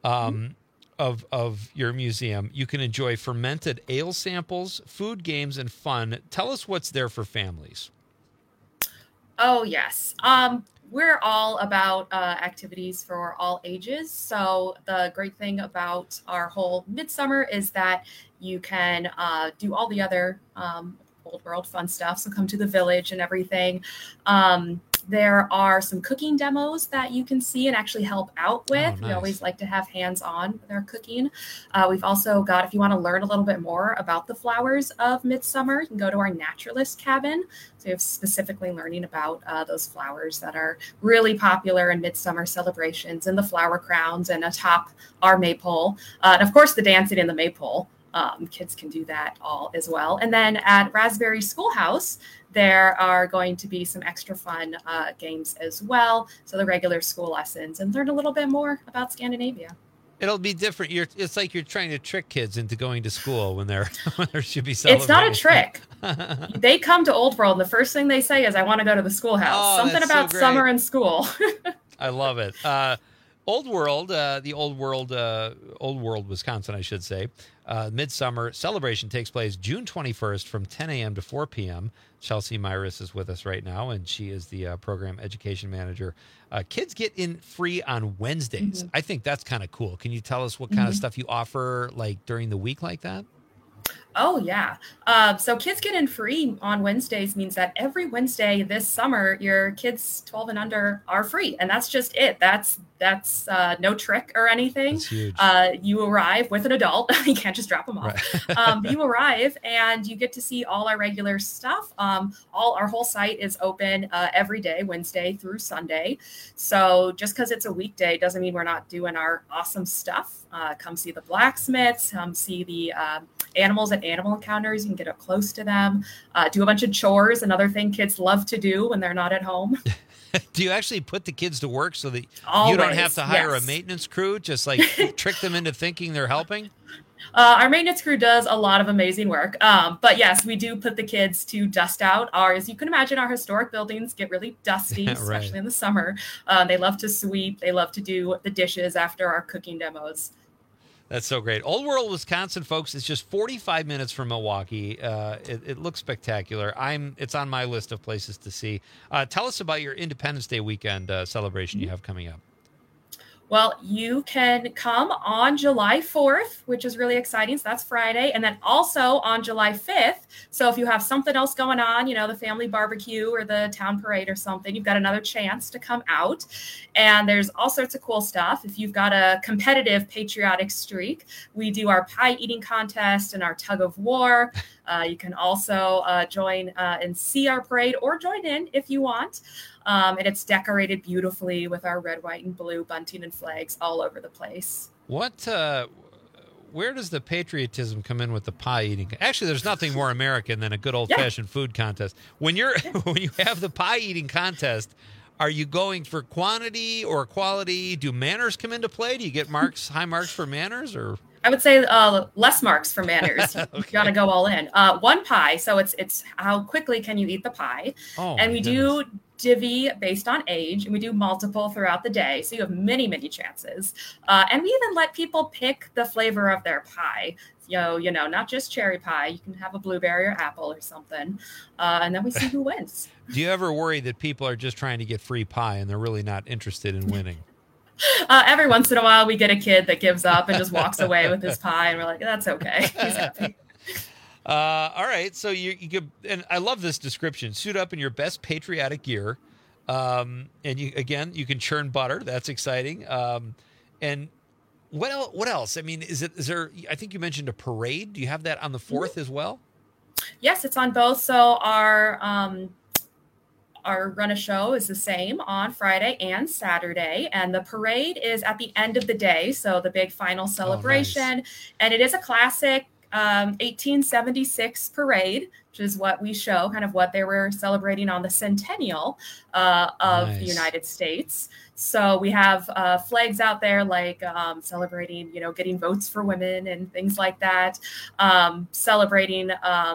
of your museum, you can enjoy fermented ale samples, food, games, and fun. Tell us what's there for families. Oh, yes. We're all about activities for all ages. So the great thing about our whole Midsummer is that you can do all the other Old World fun stuff. So come to the village and everything. There are some cooking demos that you can see and actually help out with. Oh, nice. We always like to have hands-on with our cooking. We've also got, if you want to learn a little bit more about the flowers of Midsummer, you can go to our naturalist cabin. So you have specifically learning about those flowers that are really popular in Midsummer celebrations and the flower crowns and atop our maypole. And of course, the dancing in the maypole. Kids can do that all as well. And then at Raspberry Schoolhouse, there are going to be some extra fun games as well. So the regular school lessons and learn a little bit more about Scandinavia. It'll be different. It's like you're trying to trick kids into going to school when there should be celebrating. It's not a trick. They come to Old World, and the first thing they say is, I want to go to the schoolhouse. Oh, something about summer and school. I love it. Old World, the Old World, Wisconsin, I should say. Midsummer celebration takes place June 21st from 10 a.m. to 4 p.m. Chelsea Myris is with us right now, and she is the program education manager. Kids get in free on Wednesdays. Mm-hmm. I think that's kind of cool. Can you tell us what kind of stuff you offer like during the week like that? Oh, yeah. So kids get in free on Wednesdays means that every Wednesday this summer, your kids 12 and under are free. And that's just it. That's no trick or anything. That's huge. You arrive with an adult. You can't just drop them off. Right. You arrive and you get to see all our regular stuff. Our whole site is open every day, Wednesday through Sunday. So just because it's a weekday doesn't mean we're not doing our awesome stuff. Come see the blacksmiths, come see the animals at animal encounters. You can get up close to them, do a bunch of chores, another thing kids love to do when they're not at home. Do you actually put the kids to work so that Always, you don't have to hire a maintenance crew, just like trick them into thinking they're helping? Our maintenance crew does a lot of amazing work. But yes, we do put the kids to dust out. As you can imagine, our historic buildings get really dusty, especially in the summer. They love to sweep. They love to do the dishes after our cooking demos. That's so great. Old World, Wisconsin, folks, is just 45 minutes from Milwaukee. It looks spectacular. It's on my list of places to see. Tell us about your Independence Day weekend celebration you have coming up. Well, you can come on July 4th, which is really exciting. So that's Friday. And then also on July 5th. So if you have something else going on, the family barbecue or the town parade or something, you've got another chance to come out. And there's all sorts of cool stuff. If you've got a competitive patriotic streak, we do our pie eating contest and our tug of war. You can also join and see our parade or join in if you want. And it's decorated beautifully with our red, white, and blue bunting and flags all over the place. Where does the patriotism come in with the pie eating? Actually, there's nothing more American than a good old-fashioned food contest. When you have the pie eating contest, are you going for quantity or quality? Do manners come into play? Do you get high marks for manners, or? I would say less marks for manners. Okay. You got to go all in. One pie, so it's how quickly can you eat the pie? And we do divvy based on age, and we do multiple throughout the day, so you have many, many chances. And we even let people pick the flavor of their pie. Not just cherry pie. You can have a blueberry or apple or something, and then we see who wins. Do you ever worry that people are just trying to get free pie and they're really not interested in winning? Every once in a while, we get a kid that gives up and just walks away with his pie, and we're like, that's okay. He's happy. All right. So you could, and I love this description, suit up in your best patriotic gear. And you can churn butter. That's exciting. And what else? I mean, is there, I think you mentioned a parade. Do you have that on the 4th as well? Yes, it's on both. So our run of show is the same on Friday and Saturday, and the parade is at the end of the day. So the big final celebration, nice. And it is a classic 1876 parade, which is what we show, kind of what they were celebrating on the centennial of the United States. So we have flags out there like celebrating, getting votes for women and things like that. Celebrating,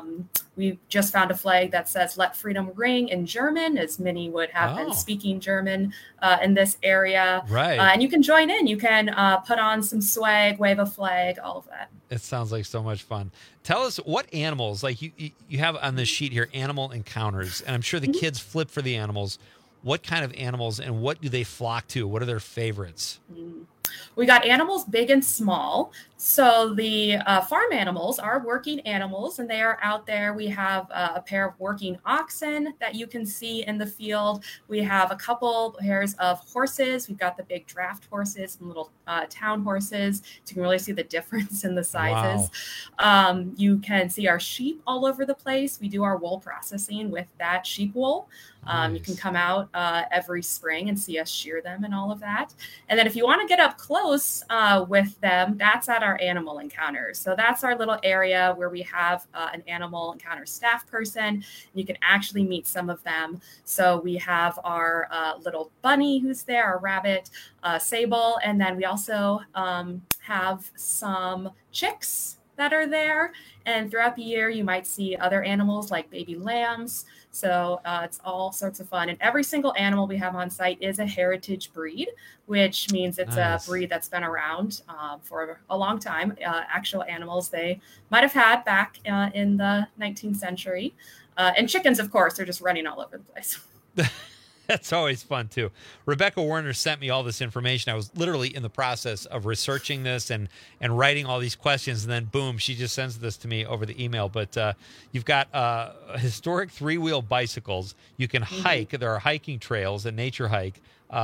we just found a flag that says "Let Freedom Ring" in German, as many would have been speaking German in this area. Right. And you can join in. You can put on some swag, wave a flag, all of that. It sounds like so much fun. Tell us what animals, like you have on this sheet here, animal encounters, and I'm sure the kids flip for the animals. What kind of animals and what do they flock to? What are their favorites? We got animals big and small. So the farm animals are working animals, and they are out there. We have a pair of working oxen that you can see in the field. We have a couple pairs of horses. We've got the big draft horses and little town horses. So you can really see the difference in the sizes. Wow. You can see our sheep all over the place. We do our wool processing with that sheep wool. Nice. You can come out every spring and see us shear them and all of that. And then if you want to get up close with them, that's at our animal encounters. So that's our little area where we have an animal encounter staff person. And you can actually meet some of them. So we have our little bunny who's there, our rabbit, Sable. And then we also have some chicks that are there. And throughout the year, you might see other animals like baby lambs. So it's all sorts of fun. And every single animal we have on site is a heritage breed, which means it's nice. A breed that's been around for a long time. Actual animals they might have had back in the 19th century. And chickens, of course, are just running all over the place. That's always fun, too. Rebecca Warner sent me all this information. I was literally in the process of researching this and writing all these questions, and then, boom, she just sends this to me over the email. But you've got historic three-wheel bicycles. You can hike. There are hiking trails, a nature hike,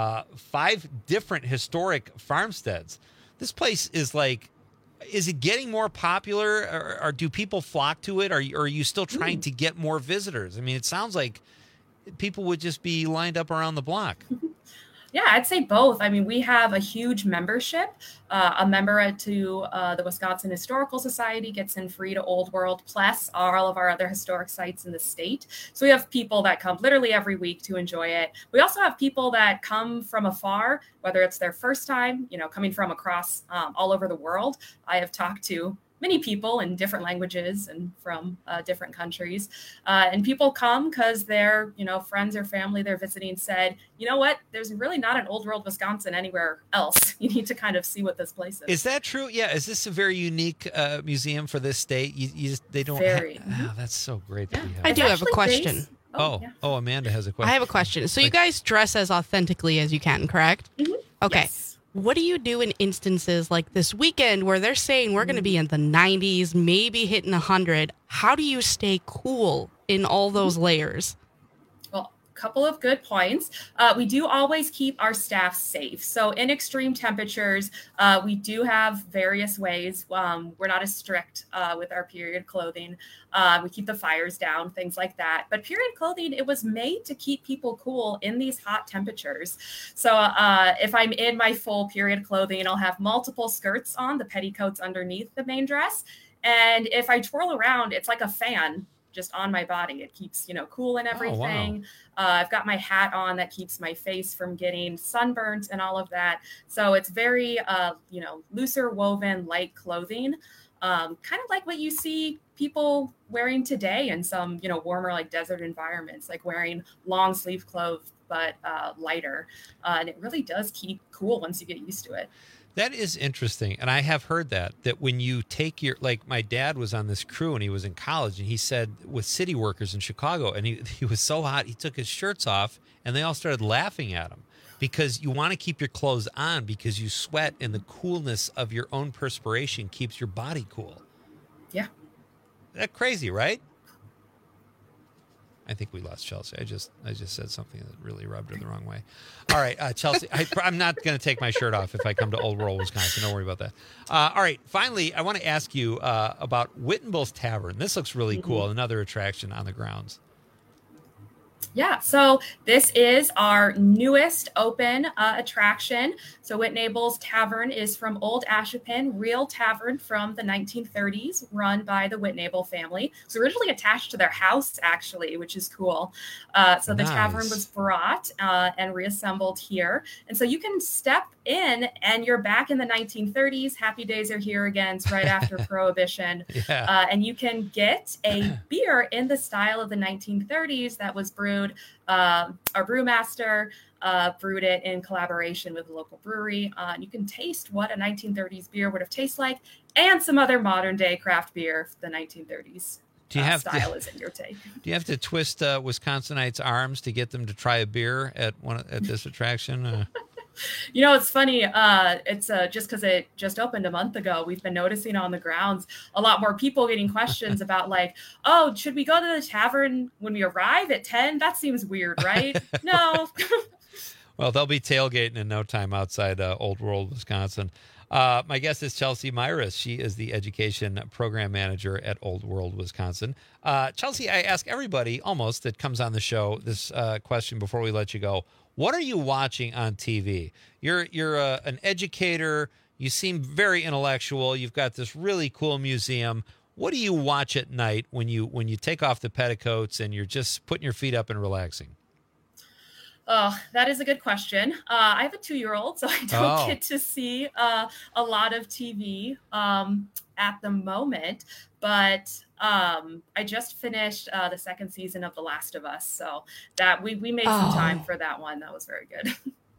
5 different historic farmsteads. This place is like, is it getting more popular, or do people flock to it? Or are you still trying to get more visitors? I mean, it sounds like people would just be lined up around the block. Yeah, I'd say both. I mean, we have a huge membership. A member to the Wisconsin Historical Society gets in free to Old World, plus all of our other historic sites in the state. So we have people that come literally every week to enjoy it. We also have people that come from afar, whether it's their first time, coming from across all over the world. I have talked to many people in different languages and from different countries. And people come because their, friends or family they're visiting said, you know what, there's really not an Old World Wisconsin anywhere else. You need to kind of see what this place is. Is that true? Yeah. Is this a very unique museum for this state? They don't. That's so great that we have. I do have a question. Amanda has a question. I have a question. So you guys dress as authentically as you can, correct? Mm-hmm. Okay. Yes. What do you do in instances like this weekend where they're saying we're going to be in the 90s, maybe hitting 100? How do you stay cool in all those layers? Couple of good points. We do always keep our staff safe. So in extreme temperatures, we do have various ways. We're not as strict with our period clothing. We keep the fires down, things like that. But period clothing, it was made to keep people cool in these hot temperatures. So if I'm in my full period clothing, I'll have multiple skirts on, the petticoats underneath the main dress. And if I twirl around, it's like a fan just on my body. It keeps, cool and everything. Oh, wow. I've got my hat on that keeps my face from getting sunburnt and all of that. So it's very, looser woven, light clothing, kind of like what you see people wearing today in some, warmer, like desert environments, like wearing long sleeve clothes, but lighter. And it really does keep cool once you get used to it. That is interesting. And I have heard that when you take my dad was on this crew and he was in college and he said with city workers in Chicago and he was so hot, he took his shirts off and they all started laughing at him because you want to keep your clothes on because you sweat and the coolness of your own perspiration keeps your body cool. Yeah. That's crazy, right? I think we lost Chelsea. I just said something that really rubbed her the wrong way. All right, Chelsea, I'm not going to take my shirt off if I come to Old World, Wisconsin. Don't worry about that. All right, finally, I want to ask you about Wittenbill's Tavern. This looks really cool, another attraction on the grounds. Yeah, so this is our newest open attraction. So Whitnable's Tavern is from Old Ashippun, real tavern from the 1930s, run by the Whitnable family. So originally attached to their house, actually, which is cool. So the tavern was brought and reassembled here. And so you can step in and you're back in the 1930s. Happy days are here again. It's right after Prohibition. Yeah. And you can get a beer in the style of the 1930s that was brewed. Our brewmaster brewed it in collaboration with a local brewery. You can taste what a 1930s beer would have tasted like and some other modern day craft beer the 1930s. Do you have style is in your take. Do you have to twist Wisconsinites' arms to get them to try a beer at this attraction? It's funny. It's just because it just opened a month ago. We've been noticing on the grounds a lot more people getting questions about like, oh, should we go to the tavern when we arrive at 10? That seems weird, right? No. Well, they'll be tailgating in no time outside Old World, Wisconsin. My guest is Chelsea Myris. She is the education program manager at Old World, Wisconsin. Chelsea, I ask everybody almost that comes on the show this question before we let you go. What are you watching on TV? You're an educator. You seem very intellectual. You've got this really cool museum. What do you watch at night when you take off the petticoats and you're just putting your feet up and relaxing? Oh, that is a good question. I have a 2-year-old, so I don't get to see a lot of TV at the moment. But I just finished the second season of The Last of Us, so that we made some time for that one. That was very good.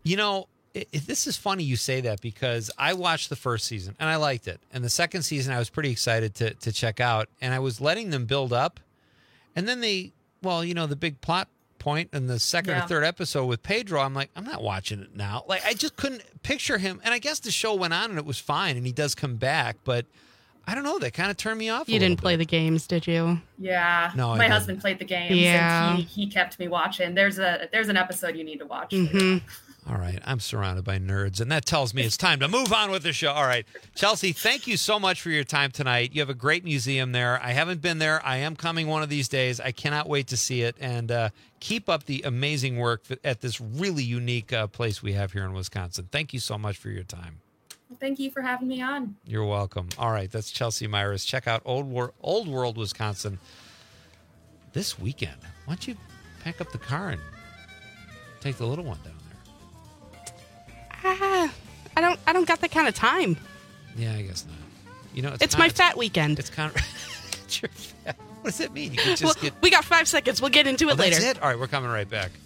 This is funny you say that because I watched the first season and I liked it, and the second season I was pretty excited to check out, and I was letting them build up, and then the big plot point in the second or third episode with Pedro, I'm like, I'm not watching it now. Like, I just couldn't picture him, and I guess the show went on and it was fine, and he does come back, but I don't know. That kind of turned me off. You didn't play the games, did you? Yeah. No, my husband played the games. Yeah. And he kept me watching. There's an episode you need to watch. Mm-hmm. All right. I'm surrounded by nerds, and that tells me it's time to move on with the show. All right. Chelsea, thank you so much for your time tonight. You have a great museum there. I haven't been there. I am coming one of these days. I cannot wait to see it, and keep up the amazing work at this really unique place we have here in Wisconsin. Thank you so much for your time. Thank you for having me on. You're welcome. All right, that's Chelsea Myris. Check out Old World, Wisconsin this weekend. Why don't you pack up the car and take the little one down there? I don't got that kind of time. Yeah, I guess not. You know, it's my fat weekend. It's kind of it's your fat. What does that mean? You can just we got 5 seconds. We'll get into it later. That's it. All right, we're coming right back.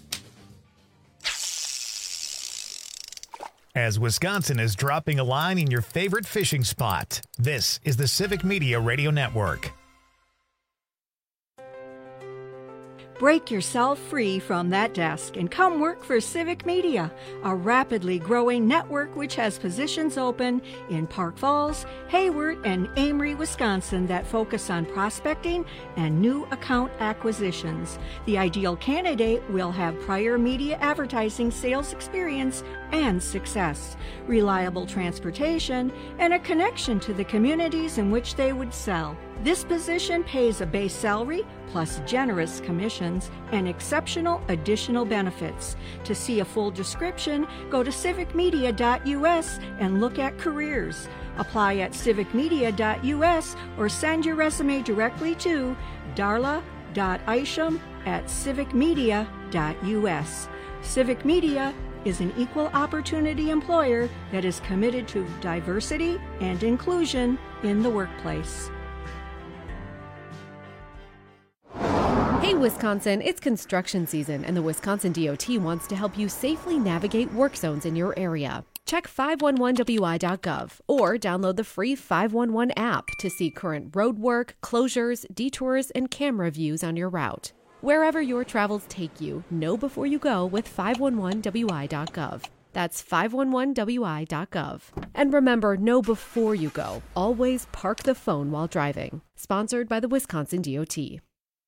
As Wisconsin is dropping a line in your favorite fishing spot, this is the Civic Media Radio Network. Break yourself free from that desk and come work for Civic Media, a rapidly growing network which has positions open in Park Falls, Hayward, and Amory, Wisconsin that focus on prospecting and new account acquisitions. The ideal candidate will have prior media advertising sales experience and success, reliable transportation, and a connection to the communities in which they would sell. This position pays a base salary plus generous commissions and exceptional additional benefits. To see a full description, go to civicmedia.us and look at careers. Apply at civicmedia.us or send your resume directly to darla.isham@civicmedia.us. Civic Media is an equal opportunity employer that is committed to diversity and inclusion in the workplace. Hey Wisconsin, it's construction season and the Wisconsin DOT wants to help you safely navigate work zones in your area. Check 511wi.gov or download the free 511 app to see current road work, closures, detours, and camera views on your route. Wherever your travels take you, know before you go with 511wi.gov. That's 511wi.gov. And remember, know before you go. Always park the phone while driving. Sponsored by the Wisconsin DOT.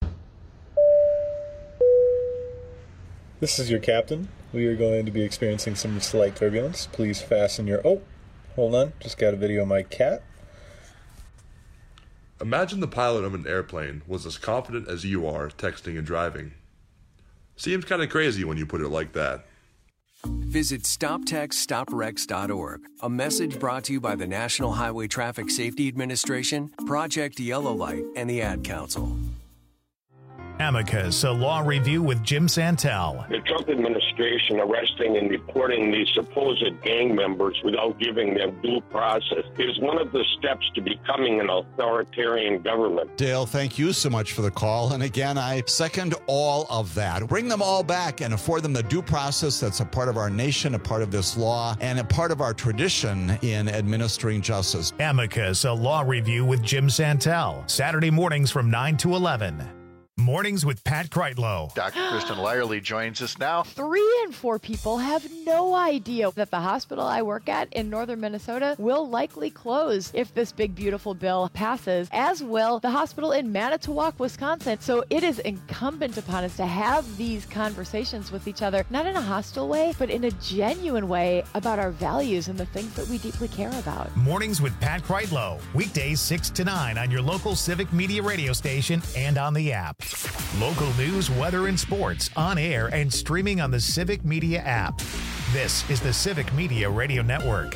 This is your captain. We are going to be experiencing some slight turbulence. Please fasten your... Oh, hold on. Just got a video of my cat. Imagine the pilot of an airplane was as confident as you are texting and driving. Seems kind of crazy when you put it like that. Visit StopTextStopWrecks.org. A message brought to you by the National Highway Traffic Safety Administration, Project Yellow Light, and the Ad Council. Amicus, a law review with Jim Santel. The Trump administration arresting and deporting these supposed gang members without giving them due process is one of the steps to becoming an authoritarian government. Dale, thank you so much for the call. And again, I second all of that. Bring them all back and afford them the due process that's a part of our nation, a part of this law, and a part of our tradition in administering justice. Amicus, a law review with Jim Santel. Saturday mornings from 9 to 11. Mornings with Pat Kreitlow. Dr. Kristen Lyerly joins us now. 3 in 4 people have no idea that the hospital I work at in northern Minnesota will likely close if this big, beautiful bill passes, as will the hospital in Manitowoc, Wisconsin. So it is incumbent upon us to have these conversations with each other, not in a hostile way, but in a genuine way about our values and the things that we deeply care about. Mornings with Pat Kreitlow. Weekdays 6 to 9 on your local Civic Media radio station and on the app. Local news, weather, and sports on air and streaming on the Civic Media app. This is the Civic Media Radio Network.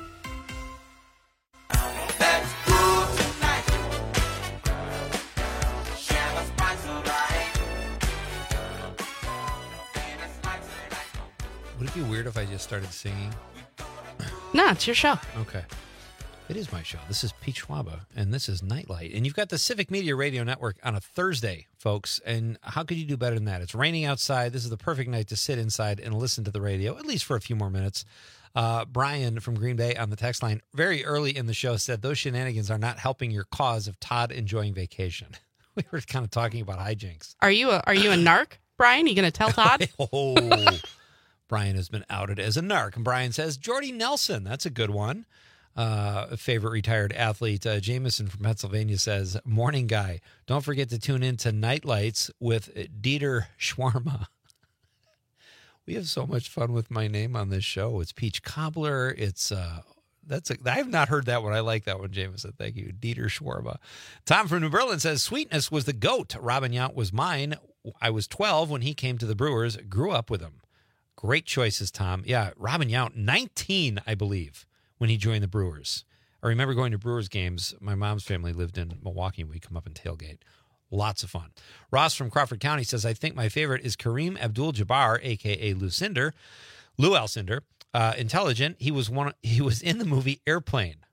Would it be weird if I just started singing? No, it's your show. Okay. It is my show. This is Pete Schwaba, and this is Nightlight. And you've got the Civic Media Radio Network on a Thursday, folks. And how could you do better than that? It's raining outside. This is the perfect night to sit inside and listen to the radio, at least for a few more minutes. Brian from Green Bay on the text line very early in the show said, those shenanigans are not helping your cause of Todd enjoying vacation. We were kind of talking about hijinks. Are you a narc, Brian? You going to tell Todd? Brian has been outed as a narc. And Brian says, Jordy Nelson, that's a good one. Favorite retired athlete, Jameson from Pennsylvania says, morning guy, don't forget to tune in to Nightlights with Dieter Schwarma. We have so much fun with my name on this show. It's Peach Cobbler. It's I have not heard that one. I like that one, Jameson. Thank you, Dieter Schwarma. Tom from New Berlin says, Sweetness was the GOAT. Robin Yount was mine. I was 12 when he came to the Brewers. Grew up with him. Great choices, Tom. Yeah, Robin Yount, 19, I believe, when he joined the Brewers. I remember going to Brewers games. My mom's family lived in Milwaukee, and we'd come up and tailgate. Lots of fun. Ross from Crawford County says, I think my favorite is Kareem Abdul-Jabbar, a.k.a. Lou Alcindor. Intelligent. He was in the movie Airplane.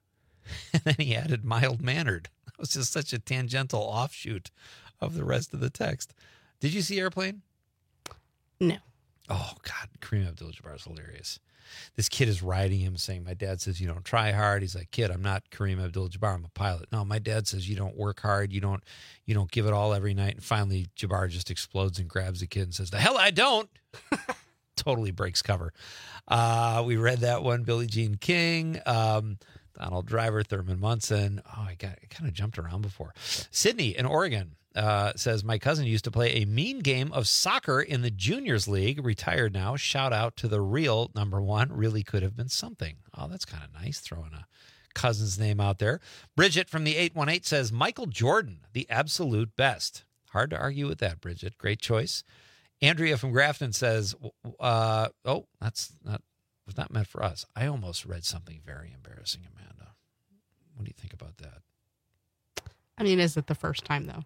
And then he added mild-mannered. That was just such a tangential offshoot of the rest of the text. Did you see Airplane? No. Oh, God. Kareem Abdul-Jabbar is hilarious. This kid is riding him saying, my dad says you don't try hard. He's like, kid, I'm not Kareem Abdul-Jabbar. I'm a pilot. No, my dad says you don't work hard. You don't give it all every night. And finally, Jabbar just explodes and grabs the kid and says, the hell I don't. Totally breaks cover. We read that one. Billie Jean King, Donald Driver, Thurman Munson. Oh, I kind of jumped around before. Sydney in Oregon says, my cousin used to play a mean game of soccer in the juniors league, retired now. Shout out to the real number one. Really could have been something. Oh, that's kind of nice, throwing a cousin's name out there. Bridget from the 818 says, Michael Jordan, the absolute best. Hard to argue with that, Bridget. Great choice. Andrea from Grafton says, was not meant for us. I almost read something very embarrassing, Amanda. What do you think about that? I mean, is it the first time, though?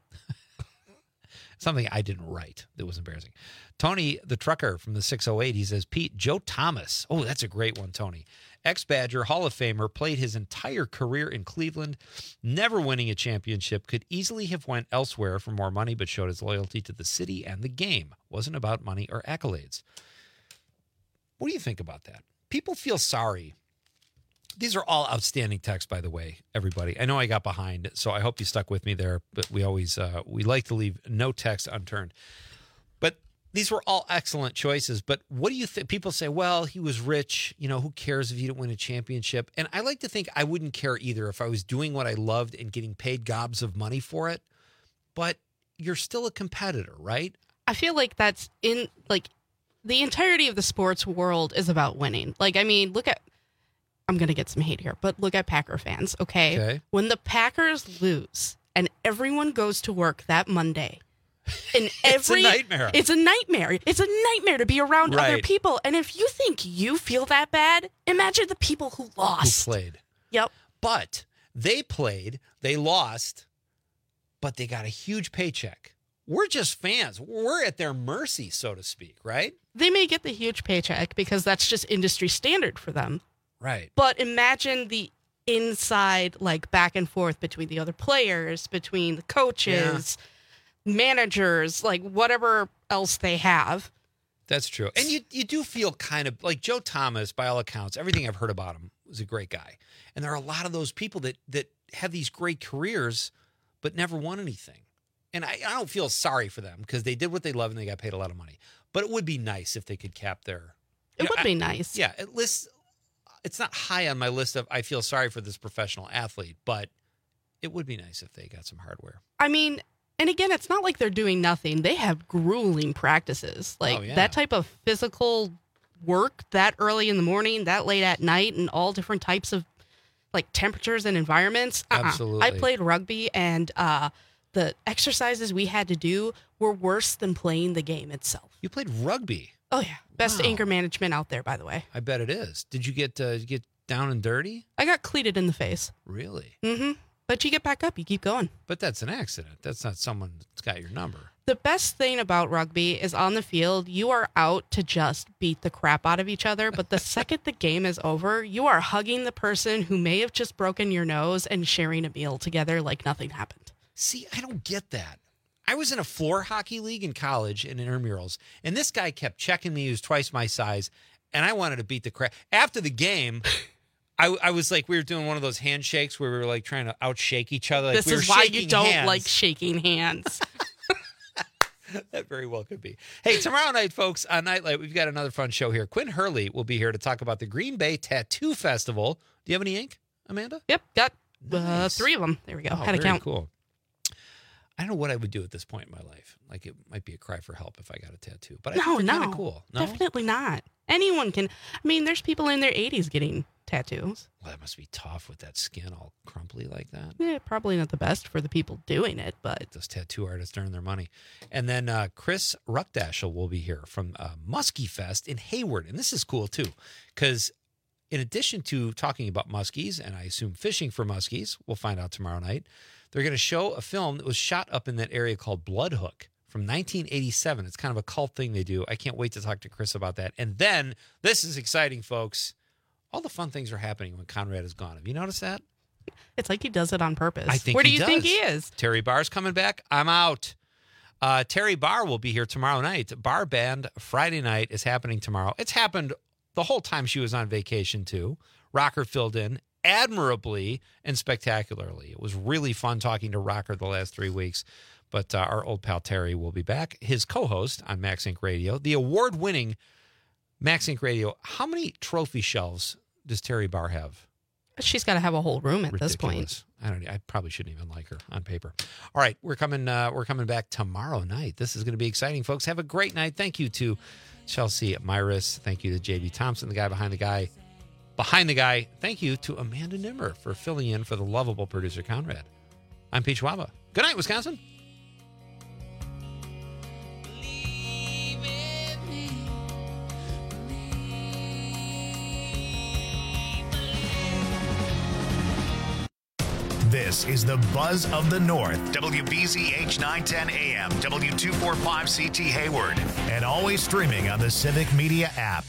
Something I didn't write that was embarrassing. Tony, the trucker from the 608, he says, Pete, Joe Thomas. Oh, that's a great one, Tony. Ex-Badger, Hall of Famer, played his entire career in Cleveland, never winning a championship, could easily have went elsewhere for more money, but showed his loyalty to the city and the game. Wasn't about money or accolades. What do you think about that? People feel sorry. These are all outstanding texts, by the way, everybody. I know I got behind, so I hope you stuck with me there, but we always we like to leave no text unturned. But these were all excellent choices. But what do you think? People say, well, he was rich. You know, who cares if you didn't win a championship? And I like to think I wouldn't care either if I was doing what I loved and getting paid gobs of money for it. But you're still a competitor, right? I feel like that's in, like, the entirety of the sports world is about winning. Like, I mean, I'm going to get some hate here, but look at Packer fans, okay? When the Packers lose and everyone goes to work that Monday, and it's a nightmare. It's a nightmare. It's a nightmare to be around other people. And if you think you feel that bad, imagine the people who lost. Who played. Yep. But they played, they lost, but they got a huge paycheck. We're just fans. We're at their mercy, so to speak, right? They may get the huge paycheck because that's just industry standard for them. Right. But imagine the inside, like, back and forth between the other players, between the coaches, managers, like, whatever else they have. That's true. And you do feel kind of like Joe Thomas, by all accounts, everything I've heard about him, was a great guy. And there are a lot of those people that have these great careers but never won anything. And I don't feel sorry for them because they did what they love and they got paid a lot of money. But it would be nice if they could cap their... It would be nice. Yeah, at least... It's not high on my list of I feel sorry for this professional athlete, but it would be nice if they got some hardware. I mean, and again, it's not like they're doing nothing. They have grueling practices. Like that type of physical work that early in the morning, that late at night, and all different types of like temperatures and environments. Absolutely. I played rugby, and the exercises we had to do were worse than playing the game itself. You played rugby? Oh, yeah. Best anger management out there, by the way. I bet it is. Did you get down and dirty? I got cleated in the face. Really? Mm-hmm. But you get back up. You keep going. But that's an accident. That's not someone that's got your number. The best thing about rugby is on the field, you are out to just beat the crap out of each other. But the second the game is over, you are hugging the person who may have just broken your nose and sharing a meal together like nothing happened. See, I don't get that. I was in a floor hockey league in college in intramurals, and this guy kept checking me. He was twice my size, and I wanted to beat the crap. After the game, I was like, we were doing one of those handshakes where we were like trying to outshake each other. Like this is why you don't like shaking hands. That very well could be. Hey, tomorrow night, folks, on Nightlight, we've got another fun show here. Quinn Hurley will be here to talk about the Green Bay Tattoo Festival. Do you have any ink, Amanda? Yep, got 3 of them. There we go. Had a count. Cool. I don't know what I would do at this point in my life. Like, it might be a cry for help if I got a tattoo. But I think they're kind of cool. No? Definitely not. Anyone can. I mean, there's people in their 80s getting tattoos. Well, that must be tough with that skin all crumply like that. Yeah, probably not the best for the people doing it, but... Those tattoo artists earn their money. And then Chris Ruckdashel will be here from Muskie Fest in Hayward. And this is cool, too, because in addition to talking about muskies, and I assume fishing for muskies, we'll find out tomorrow night, they're going to show a film that was shot up in that area called Bloodhook from 1987. It's kind of a cult thing they do. I can't wait to talk to Chris about that. And then, this is exciting, folks. All the fun things are happening when Conrad is gone. Have you noticed that? It's like he does it on purpose. I think Where do he you does. think he is? Terry Barr's coming back. I'm out. Terry Barr will be here tomorrow night. Bar Band Friday night is happening tomorrow. It's happened the whole time she was on vacation, too. Rocker filled in admirably and spectacularly. It was really fun talking to Rocker the last 3 weeks. But our old pal Terry will be back. His co-host on Max Inc. Radio, the award-winning Max Inc. Radio. How many trophy shelves does Terry Barr have? She's got to have a whole room at this point. I probably shouldn't even like her on paper. All right, we're coming back tomorrow night. This is going to be exciting, folks. Have a great night. Thank you to Chelsea Myris. Thank you to JB Thompson, the guy behind the guy. Thank you to Amanda Nimmer for filling in for the lovable producer Conrad. I'm Pete Schwaba. Good night, Wisconsin. This is the Buzz of the North. WBZH 910 AM, W245CT Hayward, and always streaming on the Civic Media app.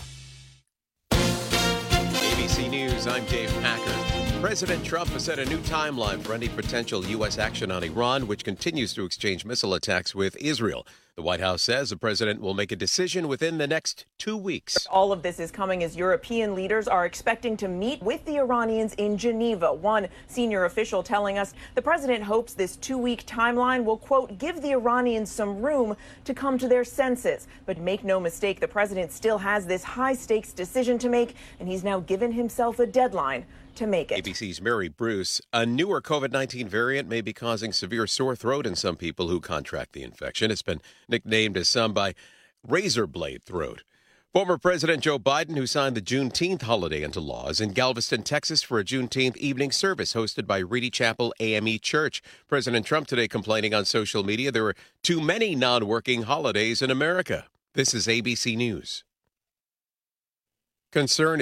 ABC News, I'm Dave Packer. President Trump has set a new timeline for any potential U.S. action on Iran, which continues to exchange missile attacks with Israel. The White House says the president will make a decision within the next 2 weeks. All of this is coming as European leaders are expecting to meet with the Iranians in Geneva. One senior official telling us the president hopes this 2-week timeline will, quote, give the Iranians some room to come to their senses. But make no mistake, the president still has this high-stakes decision to make, and he's now given himself a deadline to make it. ABC's Mary Bruce. A newer COVID-19 variant may be causing severe sore throat in some people who contract the infection. It's been nicknamed as some by razor blade throat. Former President Joe Biden, who signed the Juneteenth holiday into law, is in Galveston, Texas for a Juneteenth evening service hosted by Reedy Chapel AME Church. President Trump today complaining on social media there were too many non-working holidays in America. This is ABC News. Concern